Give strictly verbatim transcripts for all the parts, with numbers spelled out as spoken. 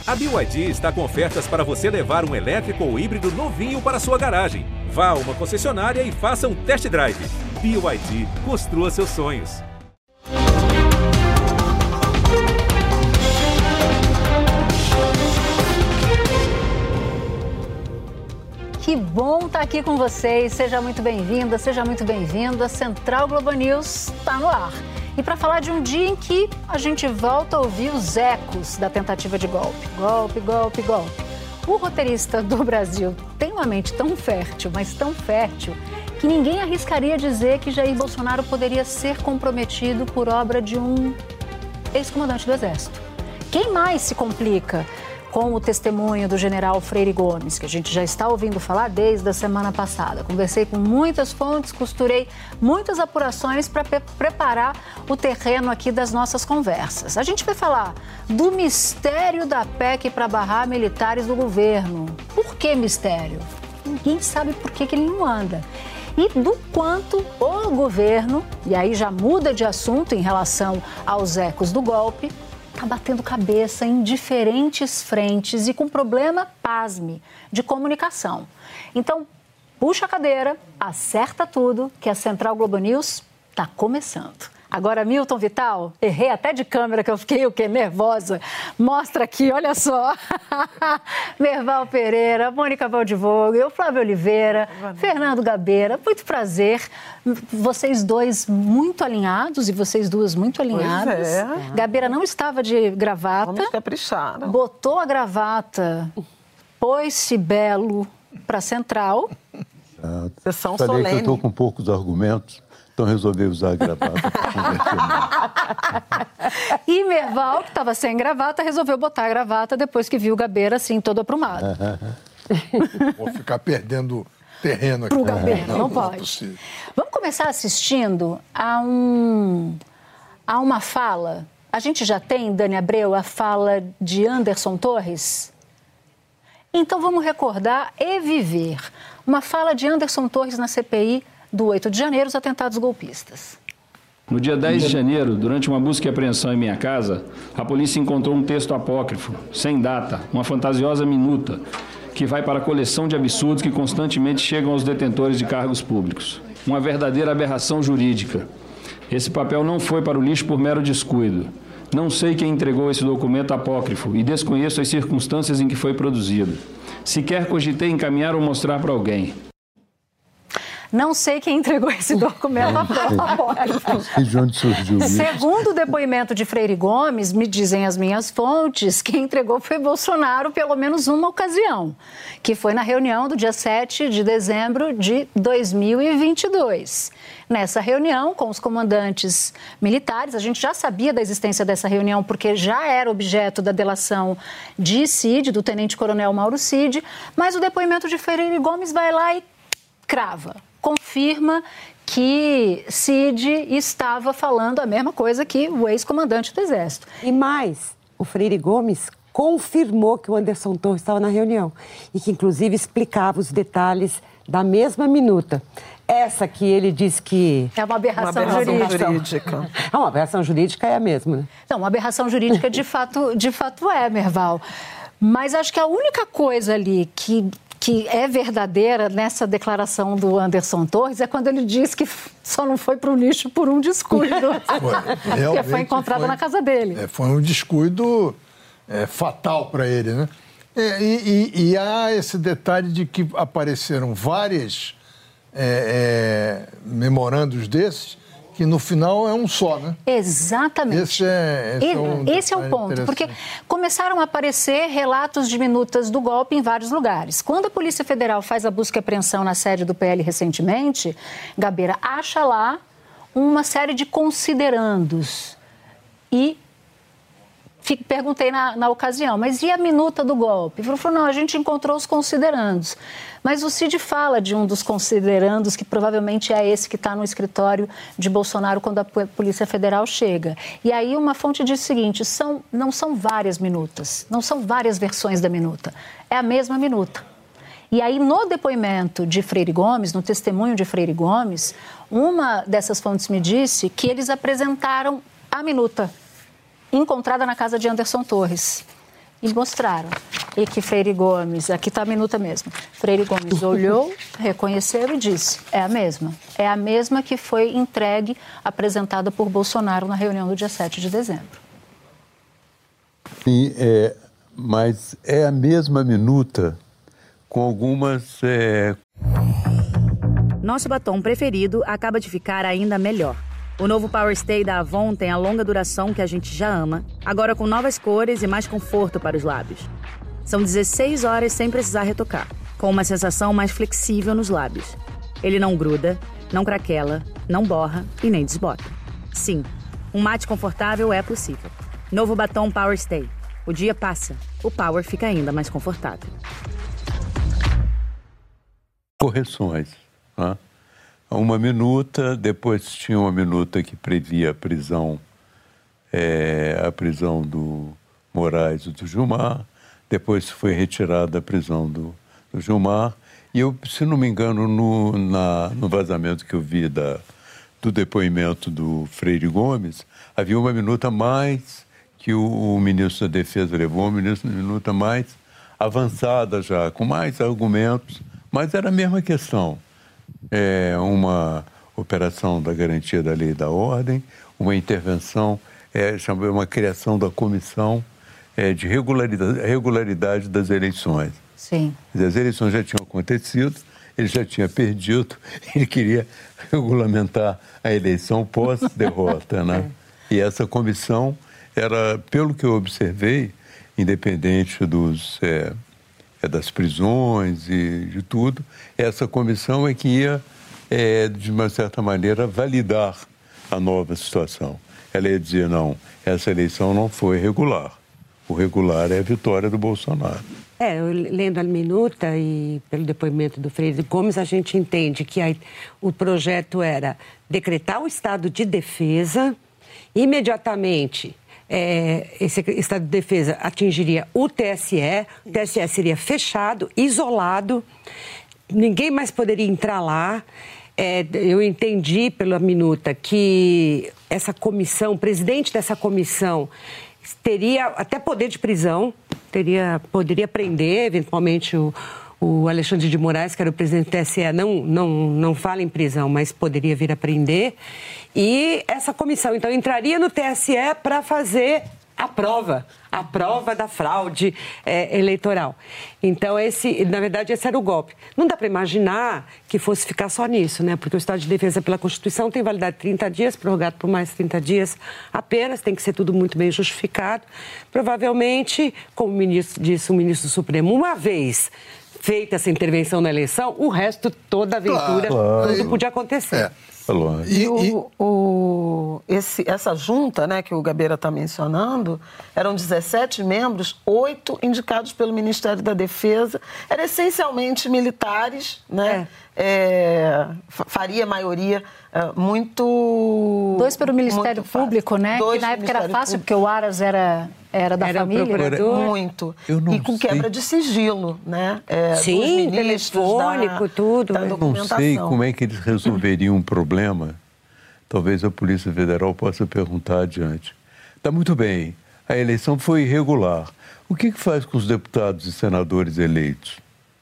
A B Y D está com ofertas para você levar um elétrico ou híbrido novinho para sua garagem. Vá a uma concessionária e faça um test drive. B Y D, construa seus sonhos. Que bom estar aqui com vocês. Seja muito bem-vinda, seja muito bem-vindo. A Central Globo News está no ar. E para falar de um dia em que a gente volta a ouvir os ecos da tentativa de golpe. Golpe, golpe, golpe. O roteirista do Brasil tem uma mente tão fértil, mas tão fértil, que ninguém arriscaria dizer que Jair Bolsonaro poderia ser comprometido por obra de um ex-comandante do Exército. Quem mais se complica com o testemunho do general Freire Gomes, que a gente já está ouvindo falar desde a semana passada? Conversei com muitas fontes, costurei muitas apurações para pre- preparar o terreno aqui das nossas conversas. A gente vai falar do mistério da P E C para barrar militares do governo. Por que mistério? Ninguém sabe por que, que ele não anda. E do quanto o governo, e aí já muda de assunto em relação aos ecos do golpe, está batendo cabeça em diferentes frentes e com problema, pasme, de comunicação. Então, puxa a cadeira, acerta tudo, que a Central Globo News está começando. Agora, Milton Vital, errei até de câmera que eu fiquei o quê? Nervosa. Mostra aqui, olha só. Merval Pereira, Mônica Valdivogo, eu, Flávio Oliveira, Fernando Gabeira, muito prazer. Vocês dois muito alinhados e vocês duas muito alinhadas. Pois é. Gabeira não estava de gravata. Vamos caprichar. Não? Botou a gravata, pôs-se belo para a Central. Ah, Sessão falei solene. que eu estou com poucos argumentos. Então resolvi usar a gravata para conversar. E Merval, que estava sem gravata, resolveu botar a gravata depois que viu o Gabeira assim, todo aprumado. Vou ficar perdendo terreno aqui. Pro Gabeira, não, não pode. É possível. Vamos começar assistindo a, um, a uma fala. A gente já tem, Dani Abreu, a fala de Anderson Torres? Então vamos recordar e viver uma fala de Anderson Torres na C P I do oito de janeiro, os atentados golpistas. No dia dez de janeiro, durante uma busca e apreensão em minha casa, a polícia encontrou um texto apócrifo, sem data, uma fantasiosa minuta, que vai para a coleção de absurdos que constantemente chegam aos detentores de cargos públicos. Uma verdadeira aberração jurídica. Esse papel não foi para o lixo por mero descuido. Não sei quem entregou esse documento apócrifo e desconheço as circunstâncias em que foi produzido. Sequer cogitei encaminhar ou mostrar para alguém. Não sei quem entregou esse documento apócrifo. E de onde surgiu isso? Segundo o depoimento de Freire Gomes, me dizem as minhas fontes, quem entregou foi Bolsonaro pelo menos uma ocasião, que foi na reunião do dia sete de dezembro de dois mil e vinte e dois. Nessa reunião, com os comandantes militares, a gente já sabia da existência dessa reunião, porque já era objeto da delação de Cid, do tenente-coronel Mauro Cid, mas o depoimento de Freire Gomes vai lá e crava. Confirma que Cid estava falando a mesma coisa que o ex-comandante do Exército. E mais, o Freire Gomes confirmou que o Anderson Torres estava na reunião e que, inclusive, explicava os detalhes da mesma minuta. Essa que ele diz que... É uma aberração, uma aberração jurídica. jurídica. É uma aberração jurídica, é a mesma, né? Não, uma aberração jurídica de fato, de fato é, Merval. Mas acho que a única coisa ali que... que é verdadeira nessa declaração do Anderson Torres é quando ele diz que só não foi para o lixo por um descuido. Foi, que foi encontrado foi, na casa dele. É, foi um descuido é, fatal para ele, né? É, e, e, e há esse detalhe de que apareceram várias é, é, memorandos desses, que no final é um só, né? Exatamente. Esse é, esse e, é, um esse é o ponto, porque começaram a aparecer relatos de minutas do golpe em vários lugares. Quando a Polícia Federal faz a busca e apreensão na sede do P L recentemente, Gabeira acha lá uma série de considerandos. E perguntei na, na ocasião, mas e a minuta do golpe? Ele falou, não, a gente encontrou os considerandos. Mas o Cid fala de um dos considerandos, que provavelmente é esse que está no escritório de Bolsonaro quando a Polícia Federal chega. E aí uma fonte diz o seguinte, são, não são várias minutas, não são várias versões da minuta, é a mesma minuta. E aí no depoimento de Freire Gomes, no testemunho de Freire Gomes, uma dessas fontes me disse que eles apresentaram a minuta encontrada na casa de Anderson Torres. e mostraram. E que Freire Gomes, aqui está a minuta mesmo, Freire Gomes olhou, reconheceu e disse, é a mesma. É a mesma que foi entregue, apresentada por Bolsonaro na reunião do dia sete de dezembro. Sim, é, mas é a mesma minuta com algumas... É... Nosso batom preferido acaba de ficar ainda melhor. O novo Power Stay da Avon tem a longa duração que a gente já ama, agora com novas cores e mais conforto para os lábios. São dezesseis horas sem precisar retocar, com uma sensação mais flexível nos lábios. Ele não gruda, não craquela, não borra e nem desbota. Sim, um mate confortável é possível. Novo batom Power Stay. O dia passa, o Power fica ainda mais confortável. Correções. Né? Uma minuta, depois tinha uma minuta que previa a prisão, é, a prisão do Moraes e do Gilmar. Depois foi retirada a prisão do, do Gilmar. E eu, se não me engano, no, na, no vazamento que eu vi da, do depoimento do Freire Gomes, havia uma minuta mais que o, o ministro da Defesa levou, uma minuta mais avançada já, com mais argumentos, mas era a mesma questão. É uma operação da garantia da lei e da ordem, uma intervenção, é, uma criação da comissão é, de regularidade, regularidade das eleições. Sim. As eleições já tinham acontecido, ele já tinha perdido, ele queria regulamentar a eleição pós-derrota, né? E essa comissão era, pelo que eu observei, independente dos, é, é, das prisões e de tudo, essa comissão é que ia, é, de uma certa maneira, validar a nova situação. Ela ia dizer, não, essa eleição não foi regular. O regular é a vitória do Bolsonaro. É, eu, lendo a minuta e pelo depoimento do Freire Gomes, a gente entende que a, o projeto era decretar o estado de defesa, imediatamente é, esse estado de defesa atingiria o T S E, o T S E seria fechado, isolado, ninguém mais poderia entrar lá. É, eu entendi pela minuta que essa comissão, o presidente dessa comissão teria até poder de prisão, teria, poderia prender, eventualmente, o, o Alexandre de Moraes, que era o presidente do T S E, não, não, não fala em prisão, mas poderia vir a prender. E essa comissão, então, entraria no T S E para fazer a prova, a prova da fraude é, eleitoral. Então, esse, na verdade, esse era o golpe. Não dá para imaginar que fosse ficar só nisso, né? Porque o estado de defesa pela Constituição tem validade de trinta dias, prorrogado por mais trinta dias apenas, tem que ser tudo muito bem justificado. Provavelmente, como o ministro disse, o ministro do Supremo, uma vez feita essa intervenção na eleição, o resto, toda a aventura, claro, tudo podia acontecer. É. E o, o, esse, essa junta, né, que o Gabeira está mencionando, eram dezessete membros, oito indicados pelo Ministério da Defesa, eram essencialmente militares, né? É. É, faria maioria é, muito... Dois pelo Ministério Público, né? Dois que na época era fácil, Público. Porque o Aras era, era da era família. Muito. E com sei. quebra de sigilo, né? É, Sim, telefônico, da, tudo. Da eu não sei como é que eles resolveriam um problema. Talvez a Polícia Federal possa perguntar adiante. Está muito bem, a eleição foi irregular. O que, que faz com os deputados e senadores eleitos?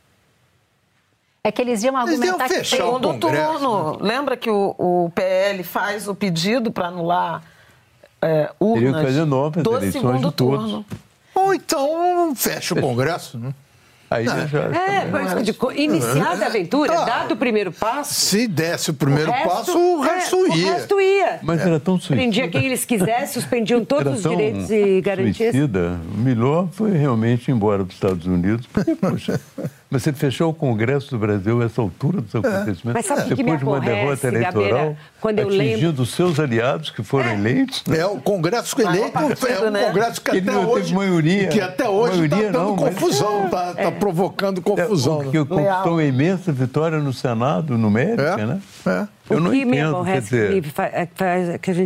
É que eles iam argumentar que tem Segundo o Congresso, turno. né? Lembra que o, o P L faz o pedido para anular é, urnas Teria que fazer novas do eleições segundo de todos. turno. Ou então fecha o Congresso, né? Aí Não, já... É, mas de, iniciada a aventura, Claro. dado o primeiro passo... Se desse o primeiro o resto, passo, o resto é, ia. O resto ia. Mas era tão suicida. Prendia quem eles quisessem, suspendiam todos Era os tão direitos e garantias. suicida. O melhor foi realmente ir embora dos Estados Unidos. Porque, poxa, você fechou o Congresso do Brasil a essa altura dos acontecimentos. Mas sabe o que que me depois de uma aborrece, derrota eleitoral, Gabeira, quando eu atingindo lembro- os seus aliados que foram eleitos. É, o Congresso eleito partido, é um né? Congresso que Ele até não teve hoje... maioria. Que até hoje está Maioria dando não, mas- confusão, está tá provocando confusão. É, porque né? conquistou uma imensa vitória no Senado, numérica, É, né? é. Eu O não que me entendo, quer aborrece, dizer... Felipe, fa- é que faz- é que a gente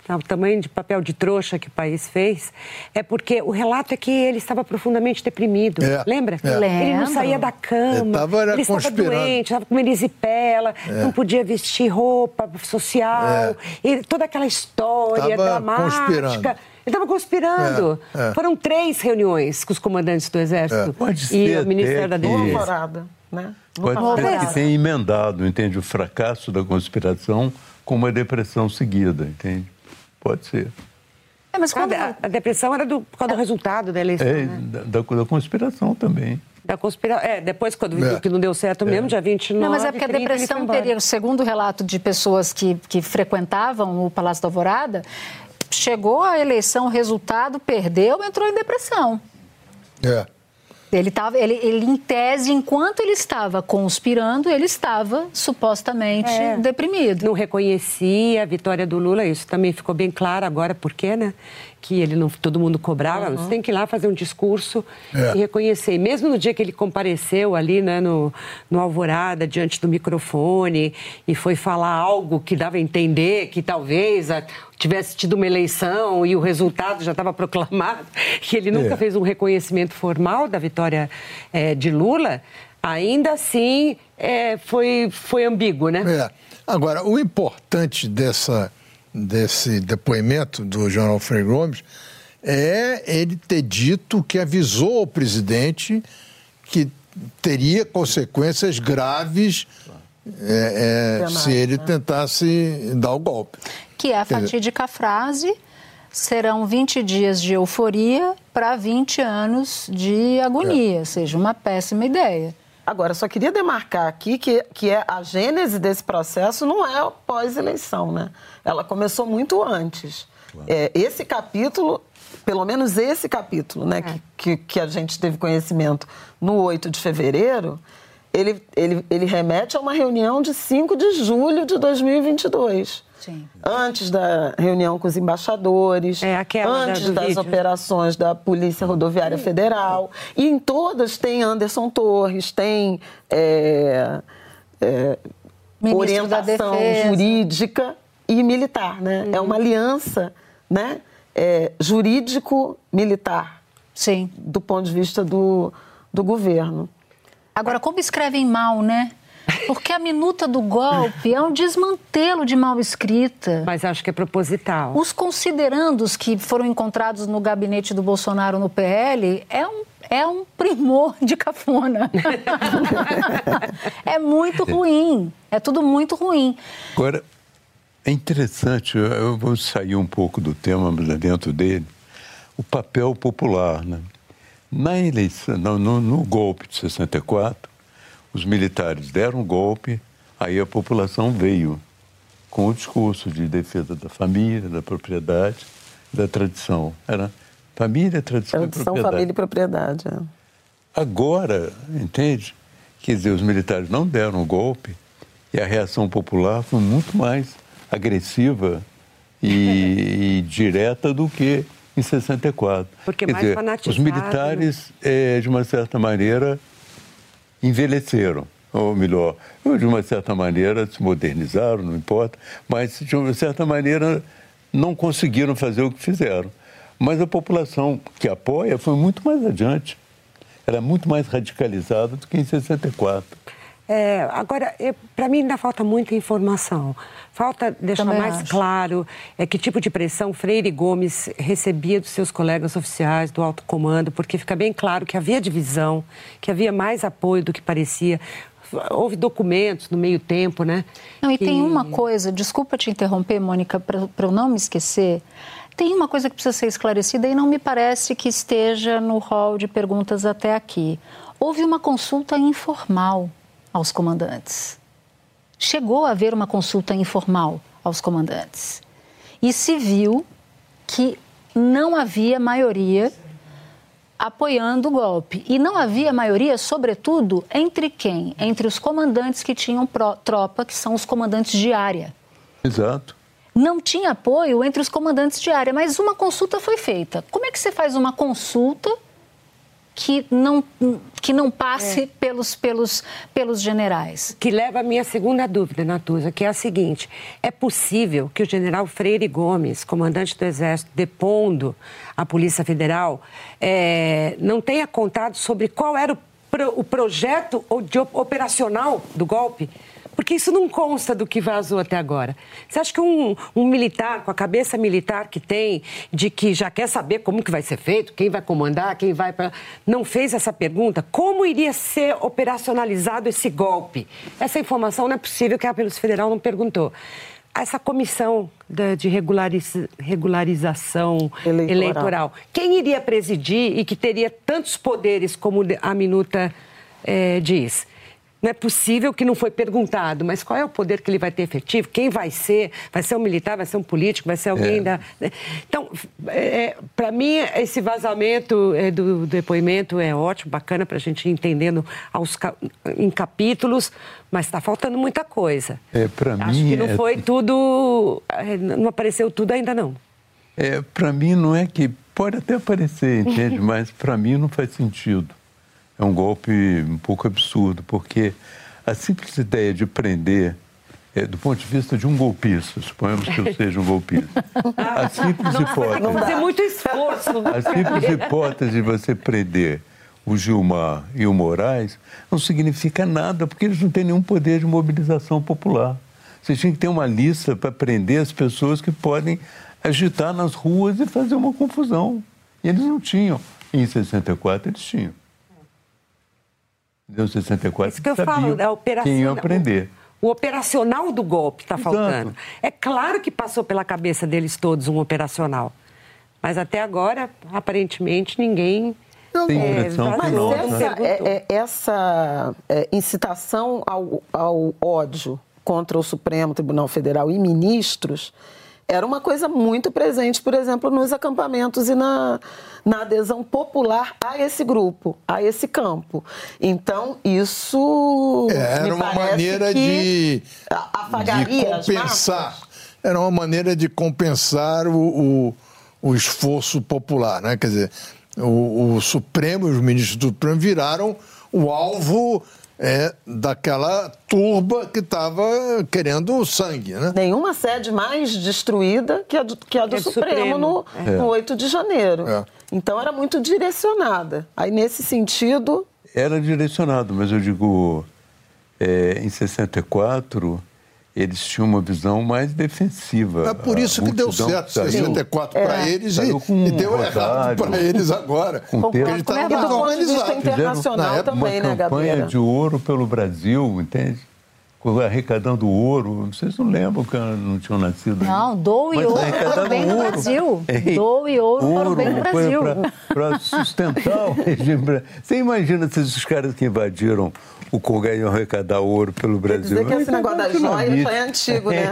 o tamanho de papel de trouxa que o país fez, é porque o relato é que ele estava profundamente deprimido. É, Lembra? é. Ele não saía da cama, ele, tava, era ele estava doente, estava com erisipela, é. não podia vestir roupa social, é. ele, toda aquela história tava dramática. Conspirando. Ele estava conspirando. É, é. Foram três reuniões com os comandantes do Exército é. Pode e ser o Ministério da que... Defesa. Né? Pode ser que tenha emendado, entende, o fracasso da conspiração com uma depressão seguida, entende? Pode ser. É, mas quando... a, a depressão era do, por causa do resultado da eleição, é, né? da, da, da conspiração também. Da conspira... É, depois, quando viu é. que não deu certo mesmo, é. dia vinte e nove, Não, mas é porque trinta, a depressão teria, segundo o relato de pessoas que, que frequentavam o Palácio da Alvorada, chegou a eleição, o resultado, perdeu, entrou em depressão. É. Ele, tava, ele, ele, em tese, enquanto ele estava conspirando, ele estava supostamente é. deprimido. Não reconhecia a vitória do Lula, isso também ficou bem claro agora, por quê, né? Que ele não, todo mundo cobrava, uhum. Você tem que ir lá fazer um discurso é. e reconhecer. E mesmo no dia que ele compareceu ali, né, no, no Alvorada, diante do microfone, e foi falar algo que dava a entender que talvez a, tivesse tido uma eleição e o resultado já estava proclamado, que ele nunca é. fez um reconhecimento formal da vitória é, de Lula, ainda assim é, foi, foi ambíguo, né? É. Agora, o importante dessa... desse depoimento do general Freire Gomes é ele ter dito que avisou ao presidente que teria consequências graves é, é, se ele tentasse dar o golpe. Que é a fatídica frase, serão vinte dias de euforia para vinte anos de agonia, é. ou seja, uma péssima ideia. Agora, só queria demarcar aqui que, que é a gênese desse processo não é pós-eleição, né? Ela começou muito antes. Claro. É, esse capítulo, pelo menos esse capítulo, né, é. que, que, que a gente teve conhecimento no oito de fevereiro, ele, ele, ele remete a uma reunião de cinco de julho de dois mil e vinte e dois. Sim. Antes da reunião com os embaixadores, é, antes da, das vídeo. operações da Polícia Rodoviária Federal. E em todas tem Anderson Torres, tem é, é, orientação jurídica e militar, né? Uhum. É uma aliança, né? é, jurídico-militar. Sim. Do ponto de vista do, do governo. Agora, como escrevem mal, né? Porque a minuta do golpe é um desmantelo de mal escrita. Mas acho que é proposital. Os considerandos que foram encontrados no gabinete do Bolsonaro no P L é um, é um primor de cafona. É muito ruim. É tudo muito ruim. Agora, é interessante, eu vou sair um pouco do tema, mas dentro dele, o papel popular, né? Na eleição, no, no, no golpe de sessenta e quatro, os militares deram um golpe, aí a população veio com o discurso de defesa da família, da propriedade, da tradição. Era família, tradição, tradição e propriedade. Família e propriedade. É. Agora, entende? Quer dizer, os militares não deram o golpe e a reação popular foi muito mais agressiva e, e direta do que em sessenta e quatro. Porque Quer mais dizer, fanatizado. Os militares, é, de uma certa maneira, envelheceram, ou melhor, de uma certa maneira se modernizaram, não importa, mas de uma certa maneira não conseguiram fazer o que fizeram. Mas a população que apoia foi muito mais adiante. Era muito mais radicalizada do que em sessenta e quatro. É, agora, para mim ainda falta muita informação. Falta deixar Também mais acho. claro é, que tipo de pressão Freire Gomes recebia dos seus colegas oficiais do alto comando, porque fica bem claro que havia divisão, que havia mais apoio do que parecia. Houve documentos no meio tempo, né? Não, e que... tem uma coisa, desculpa te interromper, Mônica, para eu não me esquecer. Tem uma coisa que precisa ser esclarecida e não me parece que esteja no rol de perguntas até aqui. Houve uma consulta informal aos comandantes. Chegou a haver uma consulta informal aos comandantes. E se viu que não havia maioria apoiando o golpe. E não havia maioria, sobretudo, entre quem? Entre os comandantes que tinham pro, tropa, que são os comandantes de área. Exato. Não tinha apoio entre os comandantes de área, mas uma consulta foi feita. Como é que você faz uma consulta que não, que não passe é. pelos, pelos, pelos generais. Que leva a minha segunda dúvida, Natuza, que é a seguinte: é possível que o general Freire Gomes, comandante do Exército, depondo a Polícia Federal, é, não tenha contado sobre qual era o, pro, o projeto de, operacional do golpe? Porque isso não consta do que vazou até agora. Você acha que um, um militar, com a cabeça militar que tem, de que já quer saber como que vai ser feito, quem vai comandar, quem vai... Pra... não fez essa pergunta? Como iria ser operacionalizado esse golpe? Essa informação não é possível que a Polícia Federal não perguntou. Essa comissão de regulariz... regularização eleitoral. eleitoral, quem iria presidir e que teria tantos poderes como a minuta é, diz? Não é possível que não foi perguntado, mas qual é o poder que ele vai ter efetivo? Quem vai ser? Vai ser um militar? Vai ser um político? Vai ser alguém é. da... Então, é, para mim, esse vazamento é, do, do depoimento é ótimo, bacana para a gente ir entendendo aos, em capítulos, mas está faltando muita coisa. É, para mim... Acho que não é... foi tudo... Não apareceu tudo ainda, não. É, para mim, não é que... Pode até aparecer, entende? Mas para mim não faz sentido. É um golpe um pouco absurdo, porque a simples ideia de prender, é, do ponto de vista de um golpista, suponhamos que eu seja um golpista, a simples Nossa, hipótese... Não fazer muito esforço. A simples hipótese de você prender o Gilmar e o Moraes não significa nada, porque eles não têm nenhum poder de mobilização popular. Você tinha que ter uma lista para prender as pessoas que podem agitar nas ruas e fazer uma confusão. E eles não tinham. Em sessenta e quatro, eles tinham. Em sessenta e quatro, isso que eu falo, a operacional, quem ia aprender. O, o operacional do golpe está faltando. É claro que passou pela cabeça deles todos um operacional. Mas até agora, aparentemente, ninguém... Tem é, impressão que não. Essa, é, é, essa é, incitação ao, ao ódio contra o Supremo Tribunal Federal e ministros era uma coisa muito presente, por exemplo, nos acampamentos e na, na adesão popular a esse grupo, a esse campo. Então, isso é, era uma maneira de, afagaria de compensar. Era uma maneira de compensar o, o, o esforço popular, né? Quer dizer, o, o Supremo e os ministros do Supremo viraram o alvo... É daquela turba que estava querendo sangue, né? Nenhuma sede mais destruída que a do, que a do é Supremo, Supremo. No, é. no oito de janeiro. É. Então era muito direcionada. Aí nesse sentido... Era direcionado, mas eu digo, é, em sessenta e quatro... eles tinham uma visão mais defensiva. É por isso que deu certo sessenta e quatro para é. eles e, e deu rosário, errado para eles agora. Com porque eles estavam desorganizados. Internacional também, uma né, campanha Gabeira? de ouro pelo Brasil, entende? Arrecadando ouro. Vocês não lembram que não tinham nascido? Não, doe ouro para o bem do Brasil. Doe ouro, ouro para o bem do Brasil. Para sustentar o regime. Você imagina se os caras que invadiram o Congo iam arrecadar ouro pelo Brasil? Quer dizer que esse negócio da joia já é antigo, né?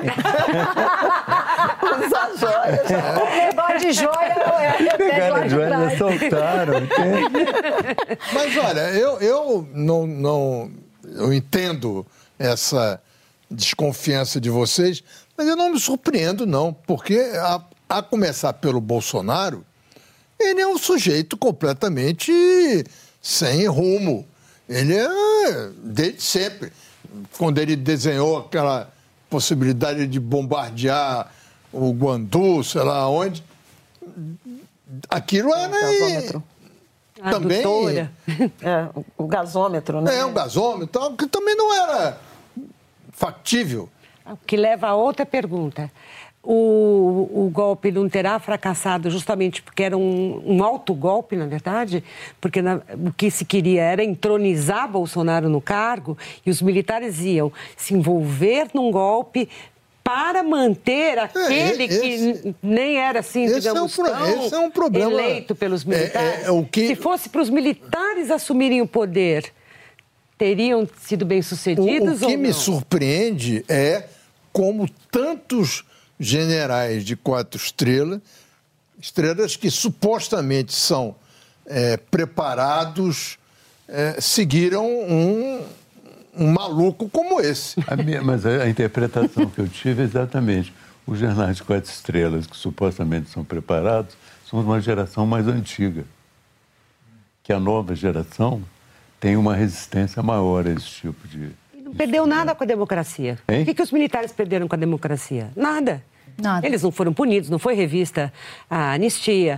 Usar joias. O negócio de joia não é. Pegaram a joia e assaltaram. Mas olha, eu, eu não, não eu entendo essa desconfiança de vocês, mas eu não me surpreendo, não, porque a, a começar pelo Bolsonaro, ele é um sujeito completamente sem rumo. Ele é desde sempre. Quando ele desenhou aquela possibilidade de bombardear o Guandu, sei lá onde, aquilo era... É, também é, o gasômetro, né? É, o gasômetro, que também não era factível. O que leva a outra pergunta. O, o golpe não terá fracassado justamente porque era um, um autogolpe, na verdade? Porque na, o que se queria era entronizar Bolsonaro no cargo e os militares iam se envolver num golpe para manter aquele é, esse, que nem era assim, digamos, é um, tão esse é um problema, eleito pelos militares. É, é, o que... Se fosse para os militares assumirem o poder, teriam sido bem-sucedidos ou não? O que me surpreende é como tantos generais de quatro estrelas, estrelas que supostamente são é, preparados, é, seguiram um... um maluco como esse. A minha, mas a, a interpretação que eu tive é exatamente, os generais de quatro estrelas, que supostamente são preparados, são de uma geração mais antiga. que a nova geração tem uma resistência maior a esse tipo de... Não perdeu nada com a democracia. Hein? O que, que os militares perderam com a democracia? Nada. Nada. Eles não foram punidos, não foi revista a anistia.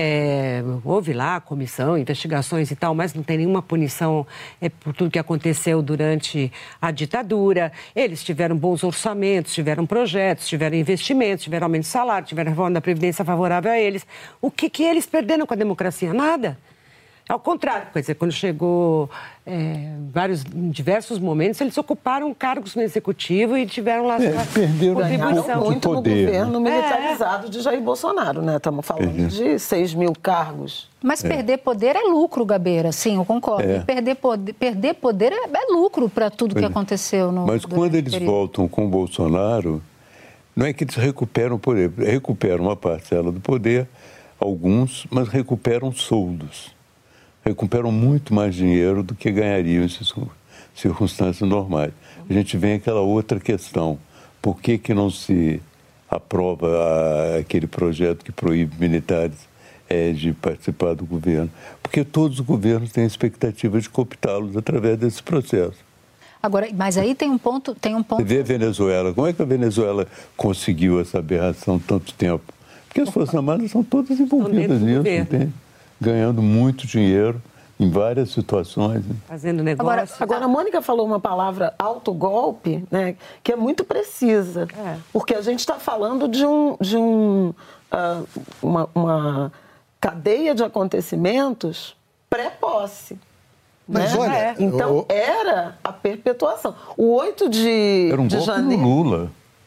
É, houve lá comissão, investigações e tal, mas não tem nenhuma punição é, por tudo que aconteceu durante a ditadura. Eles tiveram bons orçamentos, tiveram projetos, tiveram investimentos, tiveram aumento de salário, tiveram reforma da Previdência favorável a eles. O que, que eles perderam com a democracia? Nada. Ao contrário, quer dizer, quando chegou é, vários, em diversos momentos, eles ocuparam cargos no executivo e tiveram lá É, perderam Ganharam de muito poder, no governo né? militarizado de Jair Bolsonaro, né? Estamos falando Perderam. de seis mil cargos. Mas perder poder é lucro, Gabeira, sim, eu concordo. É. E perder poder, perder poder é, é lucro para tudo que É. aconteceu no Mas durante quando o eles período. voltam com o Bolsonaro, não é que eles recuperam o poder, recuperam uma parcela do poder, alguns, mas recuperam soldos. Recuperam muito mais dinheiro do que ganhariam em circunstâncias normais. A gente vem àquela outra questão. Por que que não se aprova a, aquele projeto que proíbe militares é, de participar do governo? Porque todos os governos têm a expectativa de cooptá-los através desse processo. Agora, mas aí tem um ponto, tem um ponto. Você vê a Venezuela, como é que a Venezuela conseguiu essa aberração tanto tempo? Porque as Forças Armadas são todas envolvidas do nisso, governo. entende? Ganhando muito dinheiro em várias situações. Né? fazendo negócio. Agora, agora, a Mônica falou uma palavra autogolpe, né, que é muito precisa. É. Porque a gente está falando de, um, de um, ah, uma, uma cadeia de acontecimentos pré-posse. Mas né? olha, É. Então, o- era a perpetuação. O oito de, Era um de golpe janeiro... no Lula.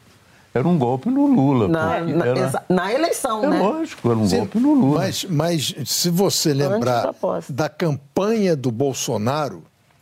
Era um golpe no Lula. Na, porque na, era... exa- na eleição, É né? lógico, era um Sim, golpe no Lula. Mas, mas se você lembrar da posse. da campanha do Bolsonaro,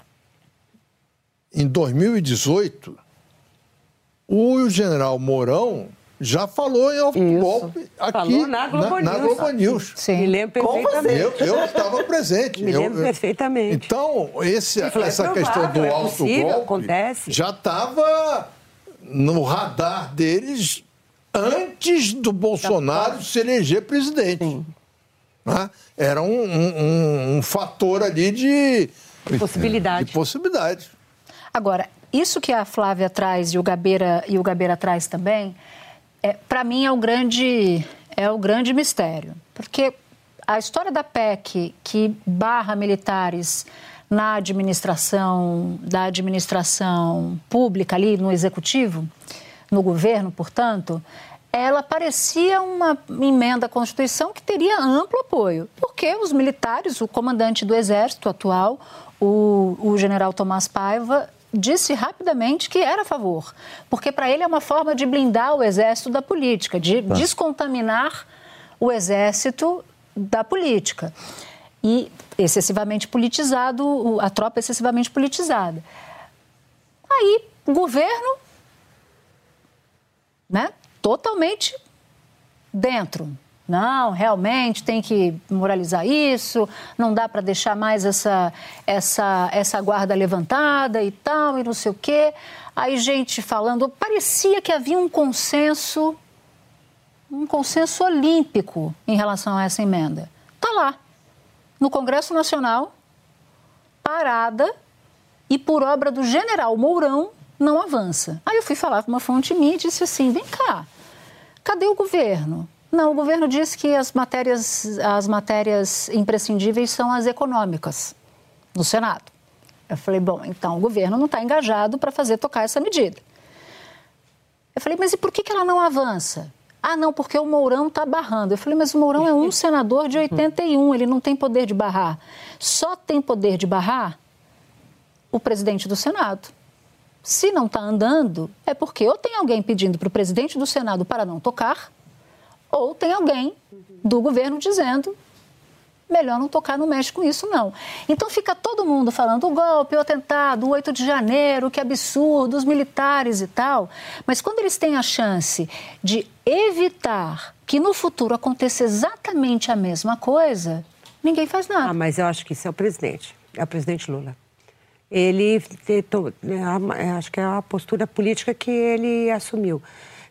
em dois mil e dezoito, o general Mourão já falou em autogolpe aqui Falou na Globo na, na News. Globo News. Sim. Me lembro Com perfeitamente. Eu, eu estava presente. Me Eu- lembro eu- perfeitamente. Então, esse, Ele falou, é essa provável, questão do é possível, autogolpe acontece. já estava no radar deles antes do Bolsonaro se eleger presidente. Né? Era um, um- um- um fator ali de, Possibilidade. de possibilidade. Agora, isso que a Flávia traz e o Gabeira, e o Gabeira traz também, é, para mim é o, grande, é o grande mistério. Porque a história da P E C, que barra militares na administração, da administração pública ali no executivo, no governo, portanto, ela parecia uma emenda à Constituição que teria amplo apoio, porque os militares, o comandante do Exército atual, o, o general Tomás Paiva, disse rapidamente que era a favor, porque para ele é uma forma de blindar o Exército da política, de descontaminar o Exército da política. E excessivamente politizado, o- a tropa excessivamente politizada. Aí, o governo, né, totalmente dentro. Não, realmente tem que moralizar isso, não dá para deixar mais essa, essa, essa guarda levantada e tal, e não sei o quê. Aí gente falando, parecia que havia um consenso, um consenso olímpico em relação a essa emenda. Está lá, no Congresso Nacional, parada, e por obra do general Mourão, não avança. Aí eu fui falar com uma fonte minha e disse assim, vem cá, cadê o governo? Não, o governo disse que as matérias, as matérias imprescindíveis são as econômicas, no Senado. Eu falei, bom, então o governo não está engajado para fazer tocar essa medida. Eu falei, mas e por que que ela não avança? Ah, não, porque o Mourão está barrando. Eu falei, mas o Mourão é um senador de oitenta e um, ele não tem poder de barrar. Só tem poder de barrar o presidente do Senado. Se não está andando, é porque ou tem alguém pedindo para o presidente do Senado para não tocar, ou tem alguém do governo dizendo, melhor não tocar, não mexe com isso, não. Então fica todo mundo falando o golpe, o atentado, o oito de janeiro, que absurdo, os militares e tal. Mas quando eles têm a chance de evitar que no futuro aconteça exatamente a mesma coisa, ninguém faz nada. Ah, mas eu acho que isso é o presidente, é o presidente Lula. Ele, tentou, é a- é, acho que é a postura política que ele assumiu.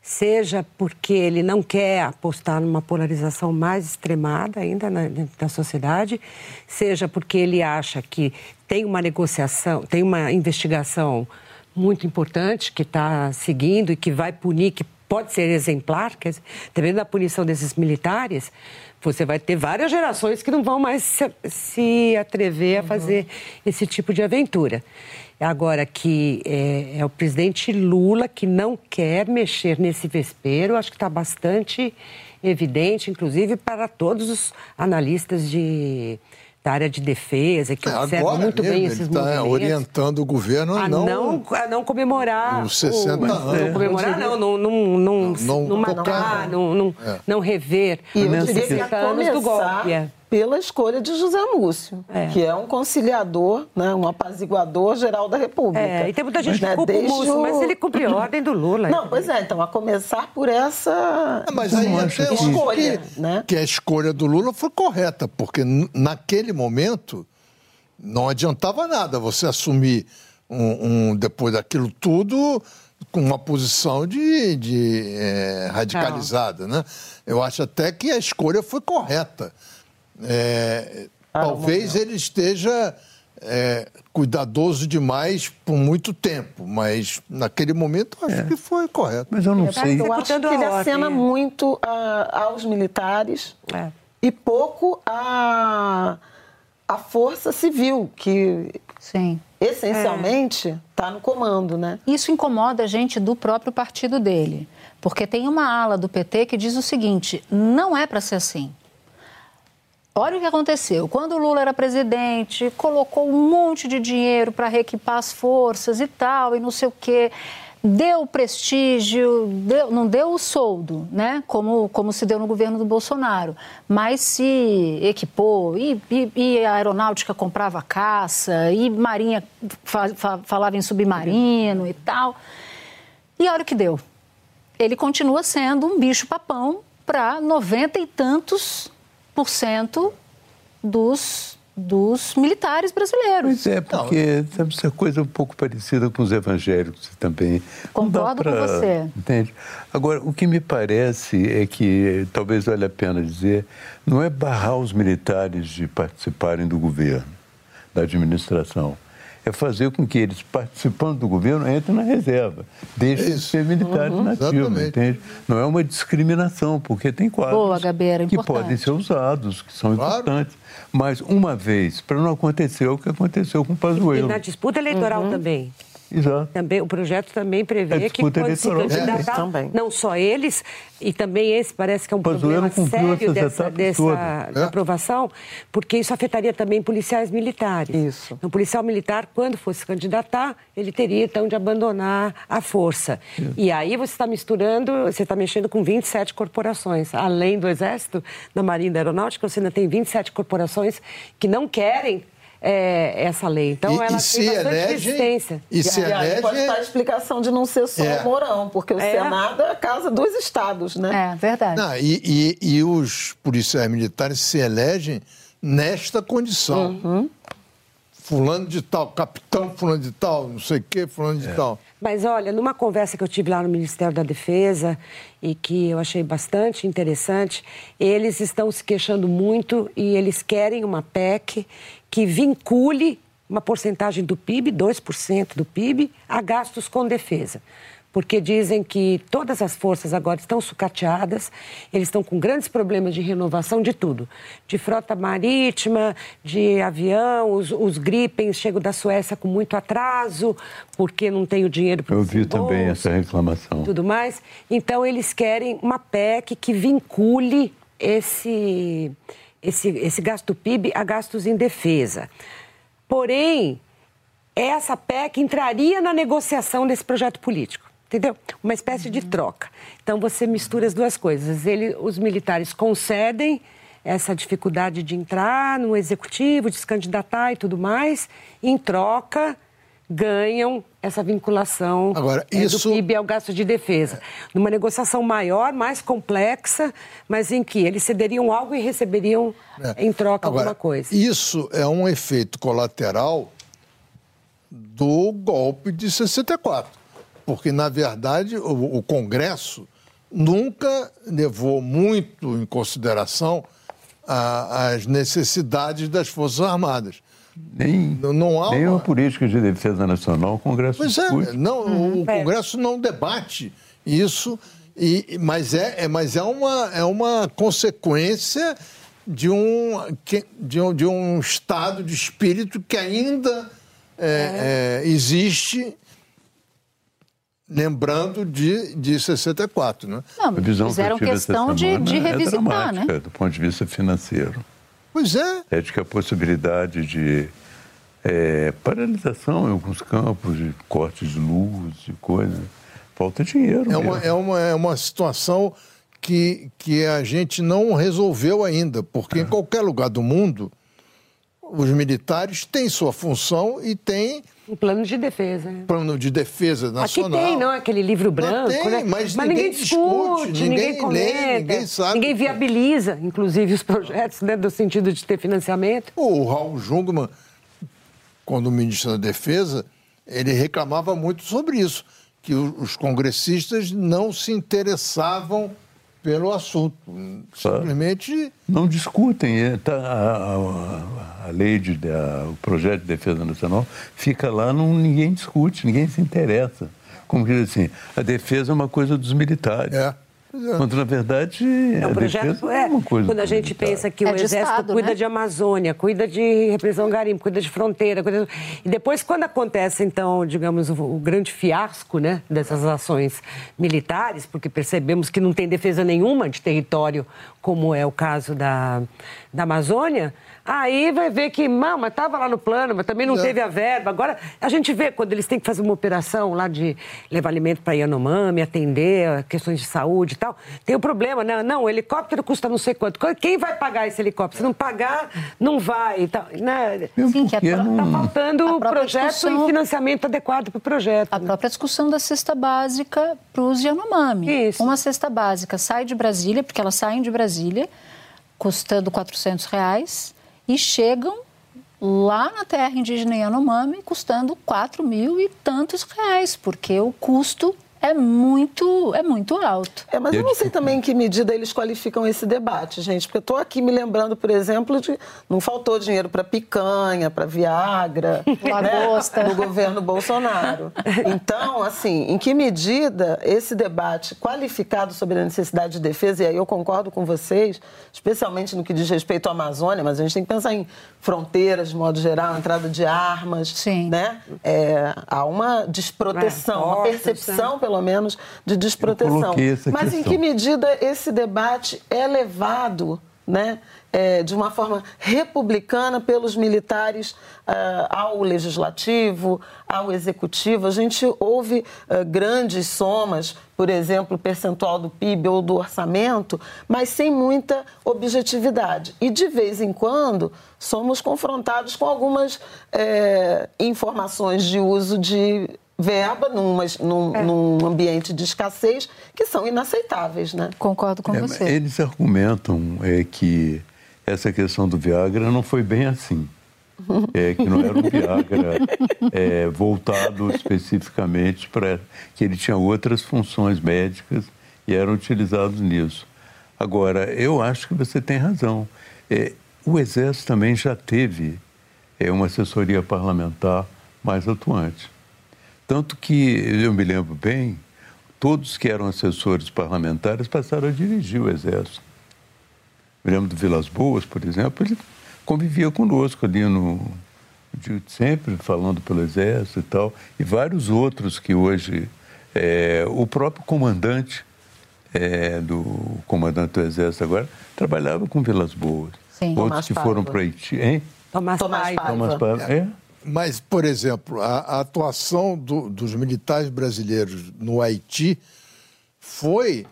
seja porque ele não quer apostar numa polarização mais extremada ainda na, da sociedade, seja porque ele acha que tem uma negociação, tem uma investigação muito importante que está seguindo e que vai punir, que pode ser exemplar, quer dizer, dependendo da punição desses militares, você vai ter várias gerações que não vão mais se, se atrever a fazer esse tipo de aventura. Agora, que é, é o presidente Lula que não quer mexer nesse vespeiro, acho que está bastante evidente, inclusive para todos os analistas de, da área de defesa, que é, observam muito mesmo, bem esses ele movimentos. Está orientando o governo a, a não, não, a não comemorar os sessenta o, anos. Não comemorar, não, não, não, não, não, não matar, não, não, é. não rever e os eu diria sessenta anos do golpe. É. Pela escolha de José Múcio, é. que é um conciliador, né, um apaziguador geral da República. É, e tem muita gente né, que culpa o Múcio, o... mas ele cumpriu a ordem do Lula. Não, pois é, então, a começar por essa é, mas aí até escolha. Que, né? que a escolha do Lula foi correta, porque naquele momento não adiantava nada você assumir, um, um, depois daquilo tudo, com uma posição de, de é, radicalizada, né? Eu acho até que a escolha foi correta. É, ah, talvez ele esteja é, cuidadoso demais por muito tempo, mas naquele momento eu acho é. que foi correto. Mas eu não é, sei. Eu acho que ele acena muito a, aos militares é. e pouco a, a força civil, que... Sim. essencialmente está é. no comando, né? Isso incomoda a gente do próprio partido dele, porque tem uma ala do P T que diz o seguinte: não é para ser assim. Olha o que aconteceu. Quando o Lula era presidente, colocou um monte de dinheiro para reequipar as forças e tal, e não sei o quê. Deu prestígio, deu, não deu o soldo, né? Como, como se deu no governo do Bolsonaro. Mas se equipou, e, e, e a aeronáutica comprava caça, e Marinha fa, fa, falava em submarino e tal. E olha o que deu. Ele continua sendo um bicho-papão para noventa e tantos por cento dos... dos militares brasileiros. Pois é, porque deve ser coisa um pouco parecida com os evangélicos também. Concordo pra, com você. Entende? Agora, o que me parece é que, talvez valha a pena dizer, não é barrar os militares de participarem do governo, da administração. É fazer com que eles, participando do governo, entrem na reserva. Deixem de ser militares uhum, nativos, entende? Não é uma discriminação, porque tem quadros Boa, Gabeira, que importante. podem ser usados, que são claro. importantes. Mas, uma vez, para não acontecer o que aconteceu com o Pazuello. E na disputa eleitoral uhum. também. Exato. Também, o projeto também prevê que quando se candidatar, é, não só eles, e também esse parece que é um Pazuello problema sério dessa, dessa é. aprovação, porque isso afetaria também policiais militares. Isso. Então, o policial militar, quando fosse se candidatar, ele teria, então, de abandonar a força. Isso. E aí você está misturando, você está mexendo com vinte e sete corporações. Além do Exército, da Marinha e da Aeronáutica, você ainda tem vinte e sete corporações que não querem É, essa lei. Então, e, ela e tem se bastante elege, resistência. E se e aí elege... pode estar a explicação de não ser só é. o Mourão, porque o é. Senado é a casa dos estados, né? É, verdade. Não, e, e, e os policiais militares se elegem nesta condição. Uhum. Fulano de tal, capitão fulano de tal, não sei o quê, fulano de é. tal. Mas, olha, numa conversa que eu tive lá no Ministério da Defesa e que eu achei bastante interessante, eles estão se queixando muito e eles querem uma P E C que vincule uma porcentagem do P I B, dois por cento do P I B, a gastos com defesa. Porque dizem que todas as forças agora estão sucateadas, eles estão com grandes problemas de renovação de tudo. De frota marítima, de avião, os, os Gripens chegam da Suécia com muito atraso, porque não tem o dinheiro para o Eu vi também essa reclamação. Tudo mais. Então, eles querem uma P E C que vincule esse, esse, esse gasto P I B a gastos em defesa. Porém, essa P E C entraria na negociação desse projeto político. Entendeu? Uma espécie de troca. Então, você mistura as duas coisas. Ele, os militares concedem essa dificuldade de entrar no executivo, de se candidatar e tudo mais. E, em troca, ganham essa vinculação Agora, isso... do P I B ao gasto de defesa. Numa negociação maior, mais complexa, mas em que eles cederiam algo e receberiam é. em troca Agora, alguma coisa. Isso é um efeito colateral do golpe de sessenta e quatro. Porque, na verdade, o, o Congresso nunca levou muito em consideração a, as necessidades das Forças Armadas. Nem, não, não há nem uma... uma política de defesa nacional o Congresso pois discute. É, não, hum, o Congresso não debate isso, e, mas, é, é, mas é, uma, é uma consequência de um, de, um, de um estado de espírito que ainda é, é. É, existe... Lembrando de, de sessenta e quatro, né? Não, a visão fizeram que questão de, de revisitar, é né? Do ponto de vista financeiro. Pois é. É de que a possibilidade de é, paralisação em alguns campos, de corte de luz, de coisa, falta dinheiro. É uma, é, uma, é uma situação que, que a gente não resolveu ainda, porque é. em qualquer lugar do mundo, os militares têm sua função e têm... Um plano de defesa. Né? Plano de defesa nacional. Aqui tem, não? Aquele livro branco, tem, né? Mas, mas ninguém, ninguém discute, discute, ninguém, ninguém comenta, lê, ninguém sabe. Ninguém viabiliza, inclusive, os projetos, né, no sentido de ter financiamento. O Raul Jungmann, quando ministro da Defesa, ele reclamava muito sobre isso, que os congressistas não se interessavam pelo assunto. Simplesmente... Não discutem. É, tá, a, a, a lei, de, a, o projeto de defesa nacional fica lá, não, ninguém discute, ninguém se interessa. Como que diz assim, a defesa é uma coisa dos militares. É. Quando, na verdade, é, a projeto, defesa é, é uma coisa quando a gente militar. pensa que é o Exército Estado, cuida né? de Amazônia, cuida de repressão garimpo, cuida de fronteira, cuida... e depois, quando acontece, então, digamos, o, o grande fiasco, né, dessas ações militares, porque percebemos que não tem defesa nenhuma de território, como é o caso da, da Amazônia, aí vai ver que, não, mas estava lá no plano, mas também não é. teve a verba. Agora, a gente vê quando eles têm que fazer uma operação lá de levar alimento para Yanomami, atender questões de saúde e tal, tem o problema, né? Não, o helicóptero custa não sei quanto. Quem vai pagar esse helicóptero? Se não pagar, não vai e tal. Né? Sim, que Está não... faltando projeto discussão... e financiamento adequado para o projeto. A né? própria discussão da cesta básica para os Yanomami. Isso. Uma cesta básica sai de Brasília, porque elas saem de Brasília, custando quatrocentos reais, e chegam lá na terra indígena Yanomami, custando quatro mil e tantos reais, porque o custo é muito, é muito alto. É, mas eu não sei também em que medida eles qualificam esse debate, gente, porque eu estou aqui me lembrando, por exemplo, de não faltou dinheiro para picanha, para Viagra, lagosta, né, no governo Bolsonaro. Então, assim, em que medida esse debate qualificado sobre a necessidade de defesa, e aí eu concordo com vocês, especialmente no que diz respeito à Amazônia, mas a gente tem que pensar em fronteiras, de modo geral, entrada de armas, Sim. né? É, há uma desproteção, é, uma percepção, pelo pelo menos, de desproteção. Mas questão. Em que medida esse debate é levado, né, é, de uma forma republicana pelos militares uh, ao legislativo, ao executivo? A gente ouve uh, grandes somas, por exemplo, percentual do P I B ou do orçamento, mas sem muita objetividade. E, de vez em quando, somos confrontados com algumas é, informações de uso de verba num, num, é. num ambiente de escassez que são inaceitáveis, né? Concordo com é, você. Eles argumentam é, que essa questão do Viagra não foi bem assim. É, que não era um Viagra é, voltado especificamente para... que ele tinha outras funções médicas e eram utilizados nisso. Agora, eu acho que você tem razão. É, o Exército também já teve é, uma assessoria parlamentar mais atuante. Tanto que, eu me lembro bem, todos que eram assessores parlamentares passaram a dirigir o Exército. Me lembro do Vilas Boas, por exemplo, ele convivia conosco ali, no, sempre falando pelo Exército e tal, e vários outros que hoje, é, o próprio comandante, é, do comandante do Exército agora, trabalhava com Vilas Boas. Sim. Outros Tomás que Paiva. foram para Haiti, hein? Tomás, Tomás Paiva. Paiva. Tomás Paiva, é? Mas, por exemplo, a, a atuação do, dos militares brasileiros no Haiti foi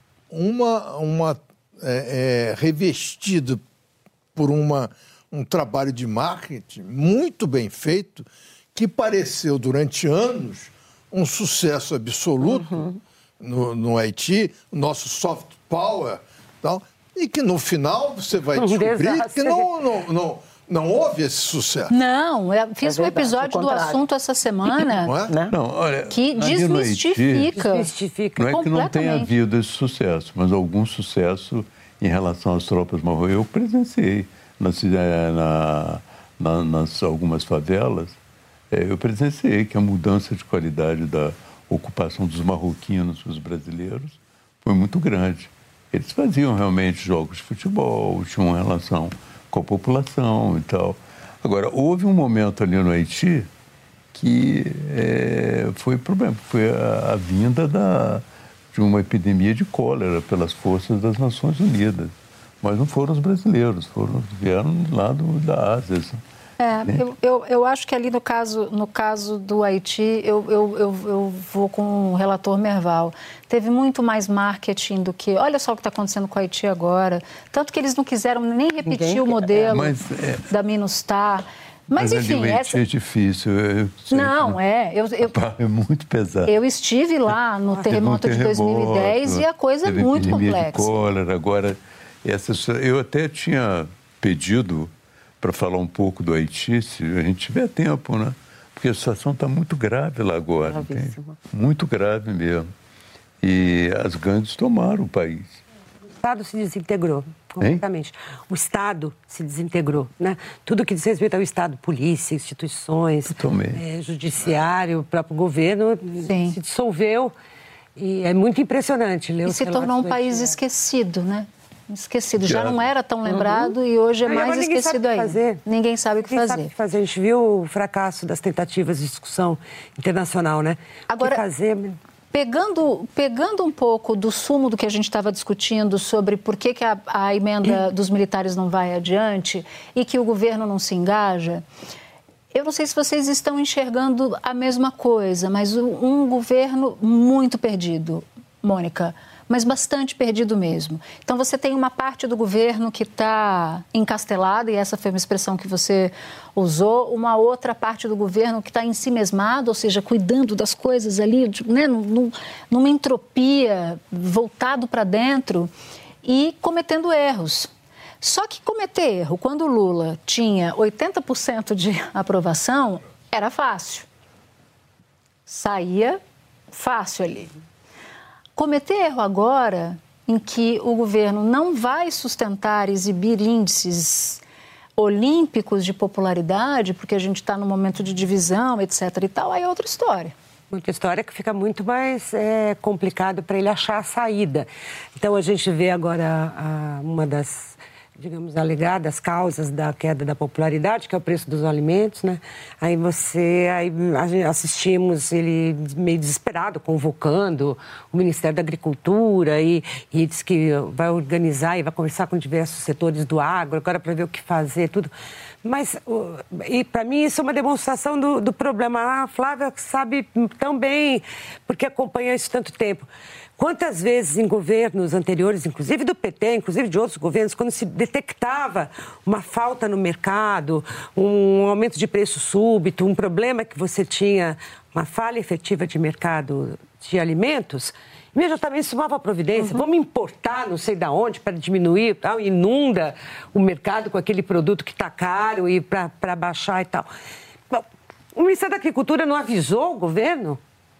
uma, uma é, é, revestida por uma, um trabalho de marketing muito bem feito, que pareceu, durante anos, um sucesso absoluto uhum. no, no Haiti, o nosso soft power, tal, e que, no final, você vai descobrir que não... não, não Não houve esse sucesso. Não, eu fiz É um verdade, episódio o do contrário. assunto essa semana Não é? Né? Não, olha, que ali no Haiti, desmistifica. Desmistifica. não é que não tenha completamente. havido esse sucesso, mas algum sucesso em relação às tropas marroquinas. Eu presenciei nas, na, na, nas algumas favelas, é, eu presenciei que a mudança de qualidade da ocupação dos marroquinos os brasileiros foi muito grande. Eles faziam realmente jogos de futebol, tinham uma relação com a população e tal. Agora, houve um momento ali no Haiti que é, foi problema, foi a, a vinda da, de uma epidemia de cólera pelas forças das Nações Unidas. Mas não foram os brasileiros, foram, vieram lá do, da Ásia. É, eu, eu, eu acho que ali no caso, no caso do Haiti, eu, eu, eu, eu vou com o relator Merval. Teve muito mais marketing do que... Olha só o que está acontecendo com o Haiti agora. Tanto que eles não quiseram nem repetir Ninguém, o modelo mas, é, da Minustar. Mas, mas enfim... ali o Haiti essa... é difícil. Eu sei não, que... é. Eu, eu... É muito pesado. Eu estive lá no terremoto, Teve um de dois mil e dez terremoto, e a coisa é teve muito epidemia complexa. De cólera. Agora, essa, eu até tinha pedido para falar um pouco do Haiti, se a gente tiver tempo, né? Porque a situação está muito grave lá agora. Gravíssima. Muito grave mesmo. E as gangues tomaram o país. O Estado se desintegrou completamente. Hein? O Estado se desintegrou, né? Tudo que diz respeito ao Estado, polícia, instituições, é, judiciário, o próprio governo, Sim. se dissolveu. E é muito impressionante ler E os se tornou um país Haiti. esquecido, né? Esquecido. Já Já. não era tão lembrado uhum. e hoje é Aí mais agora ninguém esquecido sabe o que ainda. fazer. Ninguém sabe o que Ninguém fazer. sabe o que fazer. A gente viu o fracasso das tentativas de discussão internacional, né? Agora, o que fazer... Pegando, pegando um pouco do sumo do que a gente estava discutindo sobre por que, que a, a emenda dos militares não vai adiante e que o governo não se engaja, eu não sei se vocês estão enxergando a mesma coisa, mas um governo muito perdido, Mônica, mas bastante perdido mesmo. Então, você tem uma parte do governo que está encastelada, e essa foi uma expressão que você usou, uma outra parte do governo que está ensimesmado, ou seja, cuidando das coisas ali, né, num, numa entropia, voltado para dentro e cometendo erros. Só que cometer erro, quando o Lula tinha oitenta por cento de aprovação, era fácil. Saía fácil ali. Cometer erro agora, em que o governo não vai sustentar, exibir índices olímpicos de popularidade, porque a gente está num momento de divisão, etc e tal, aí é outra história. Muita história que fica muito mais é, complicado para ele achar a saída. Então, a gente vê agora a, uma das, digamos, alegadas causas da queda da popularidade, que é o preço dos alimentos, né? Aí você, aí assistimos ele meio desesperado, convocando o Ministério da Agricultura e, e diz que vai organizar e vai conversar com diversos setores do agro, agora para ver o que fazer, tudo. Mas, e para mim, isso é uma demonstração do, do problema. A Flávia sabe tão bem, porque acompanha isso tanto tempo. Quantas vezes em governos anteriores, inclusive do P T, inclusive de outros governos, quando se detectava uma falta no mercado, um aumento de preço súbito, um problema que você tinha, uma falha efetiva de mercado de alimentos, imediatamente se tomava providência. Uhum. Vamos importar não sei de onde para diminuir, tal, inunda o mercado com aquele produto que está caro e para baixar e tal. Bom, o Ministério da Agricultura não avisou o governo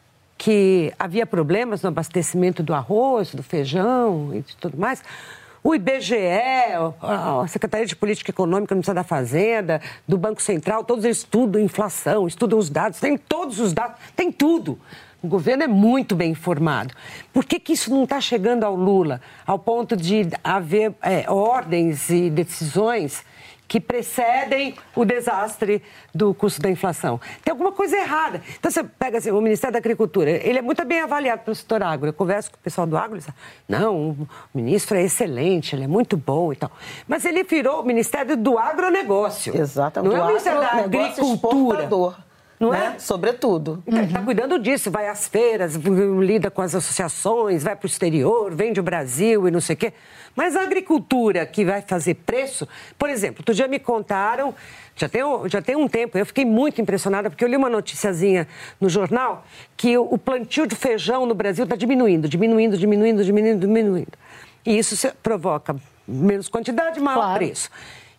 que havia problemas no abastecimento do arroz, do feijão e de tudo mais. O I B G E, a Secretaria de Política Econômica do Ministério da Fazenda, do Banco Central, todos eles estudam inflação, estudam os dados, tem todos os dados, tem tudo. O governo é muito bem informado. Por que que isso não está chegando ao Lula, ao ponto de haver é, ordens e decisões que precedem o desastre do custo da inflação? Tem alguma coisa errada. Então, você pega assim, o Ministério da Agricultura, ele é muito bem avaliado pelo setor agro. Eu converso com o pessoal do agro e diz, não, o ministro é excelente, ele é muito bom e tal. Mas ele virou o Ministério do Agronegócio. Exatamente. Não é o Ministério da Agricultura. Não né? é? Sobretudo. Então, ele está cuidando disso, vai às feiras, lida com as associações, vai para o exterior, vende o Brasil e não sei o quê. Mas a agricultura que vai fazer preço... Por exemplo, outro dia me contaram, já tem, já tem um tempo, eu fiquei muito impressionada, porque eu li uma noticiazinha no jornal que o, o plantio de feijão no Brasil está diminuindo, diminuindo, diminuindo, diminuindo, diminuindo. E isso provoca menos quantidade, maior claro. preço.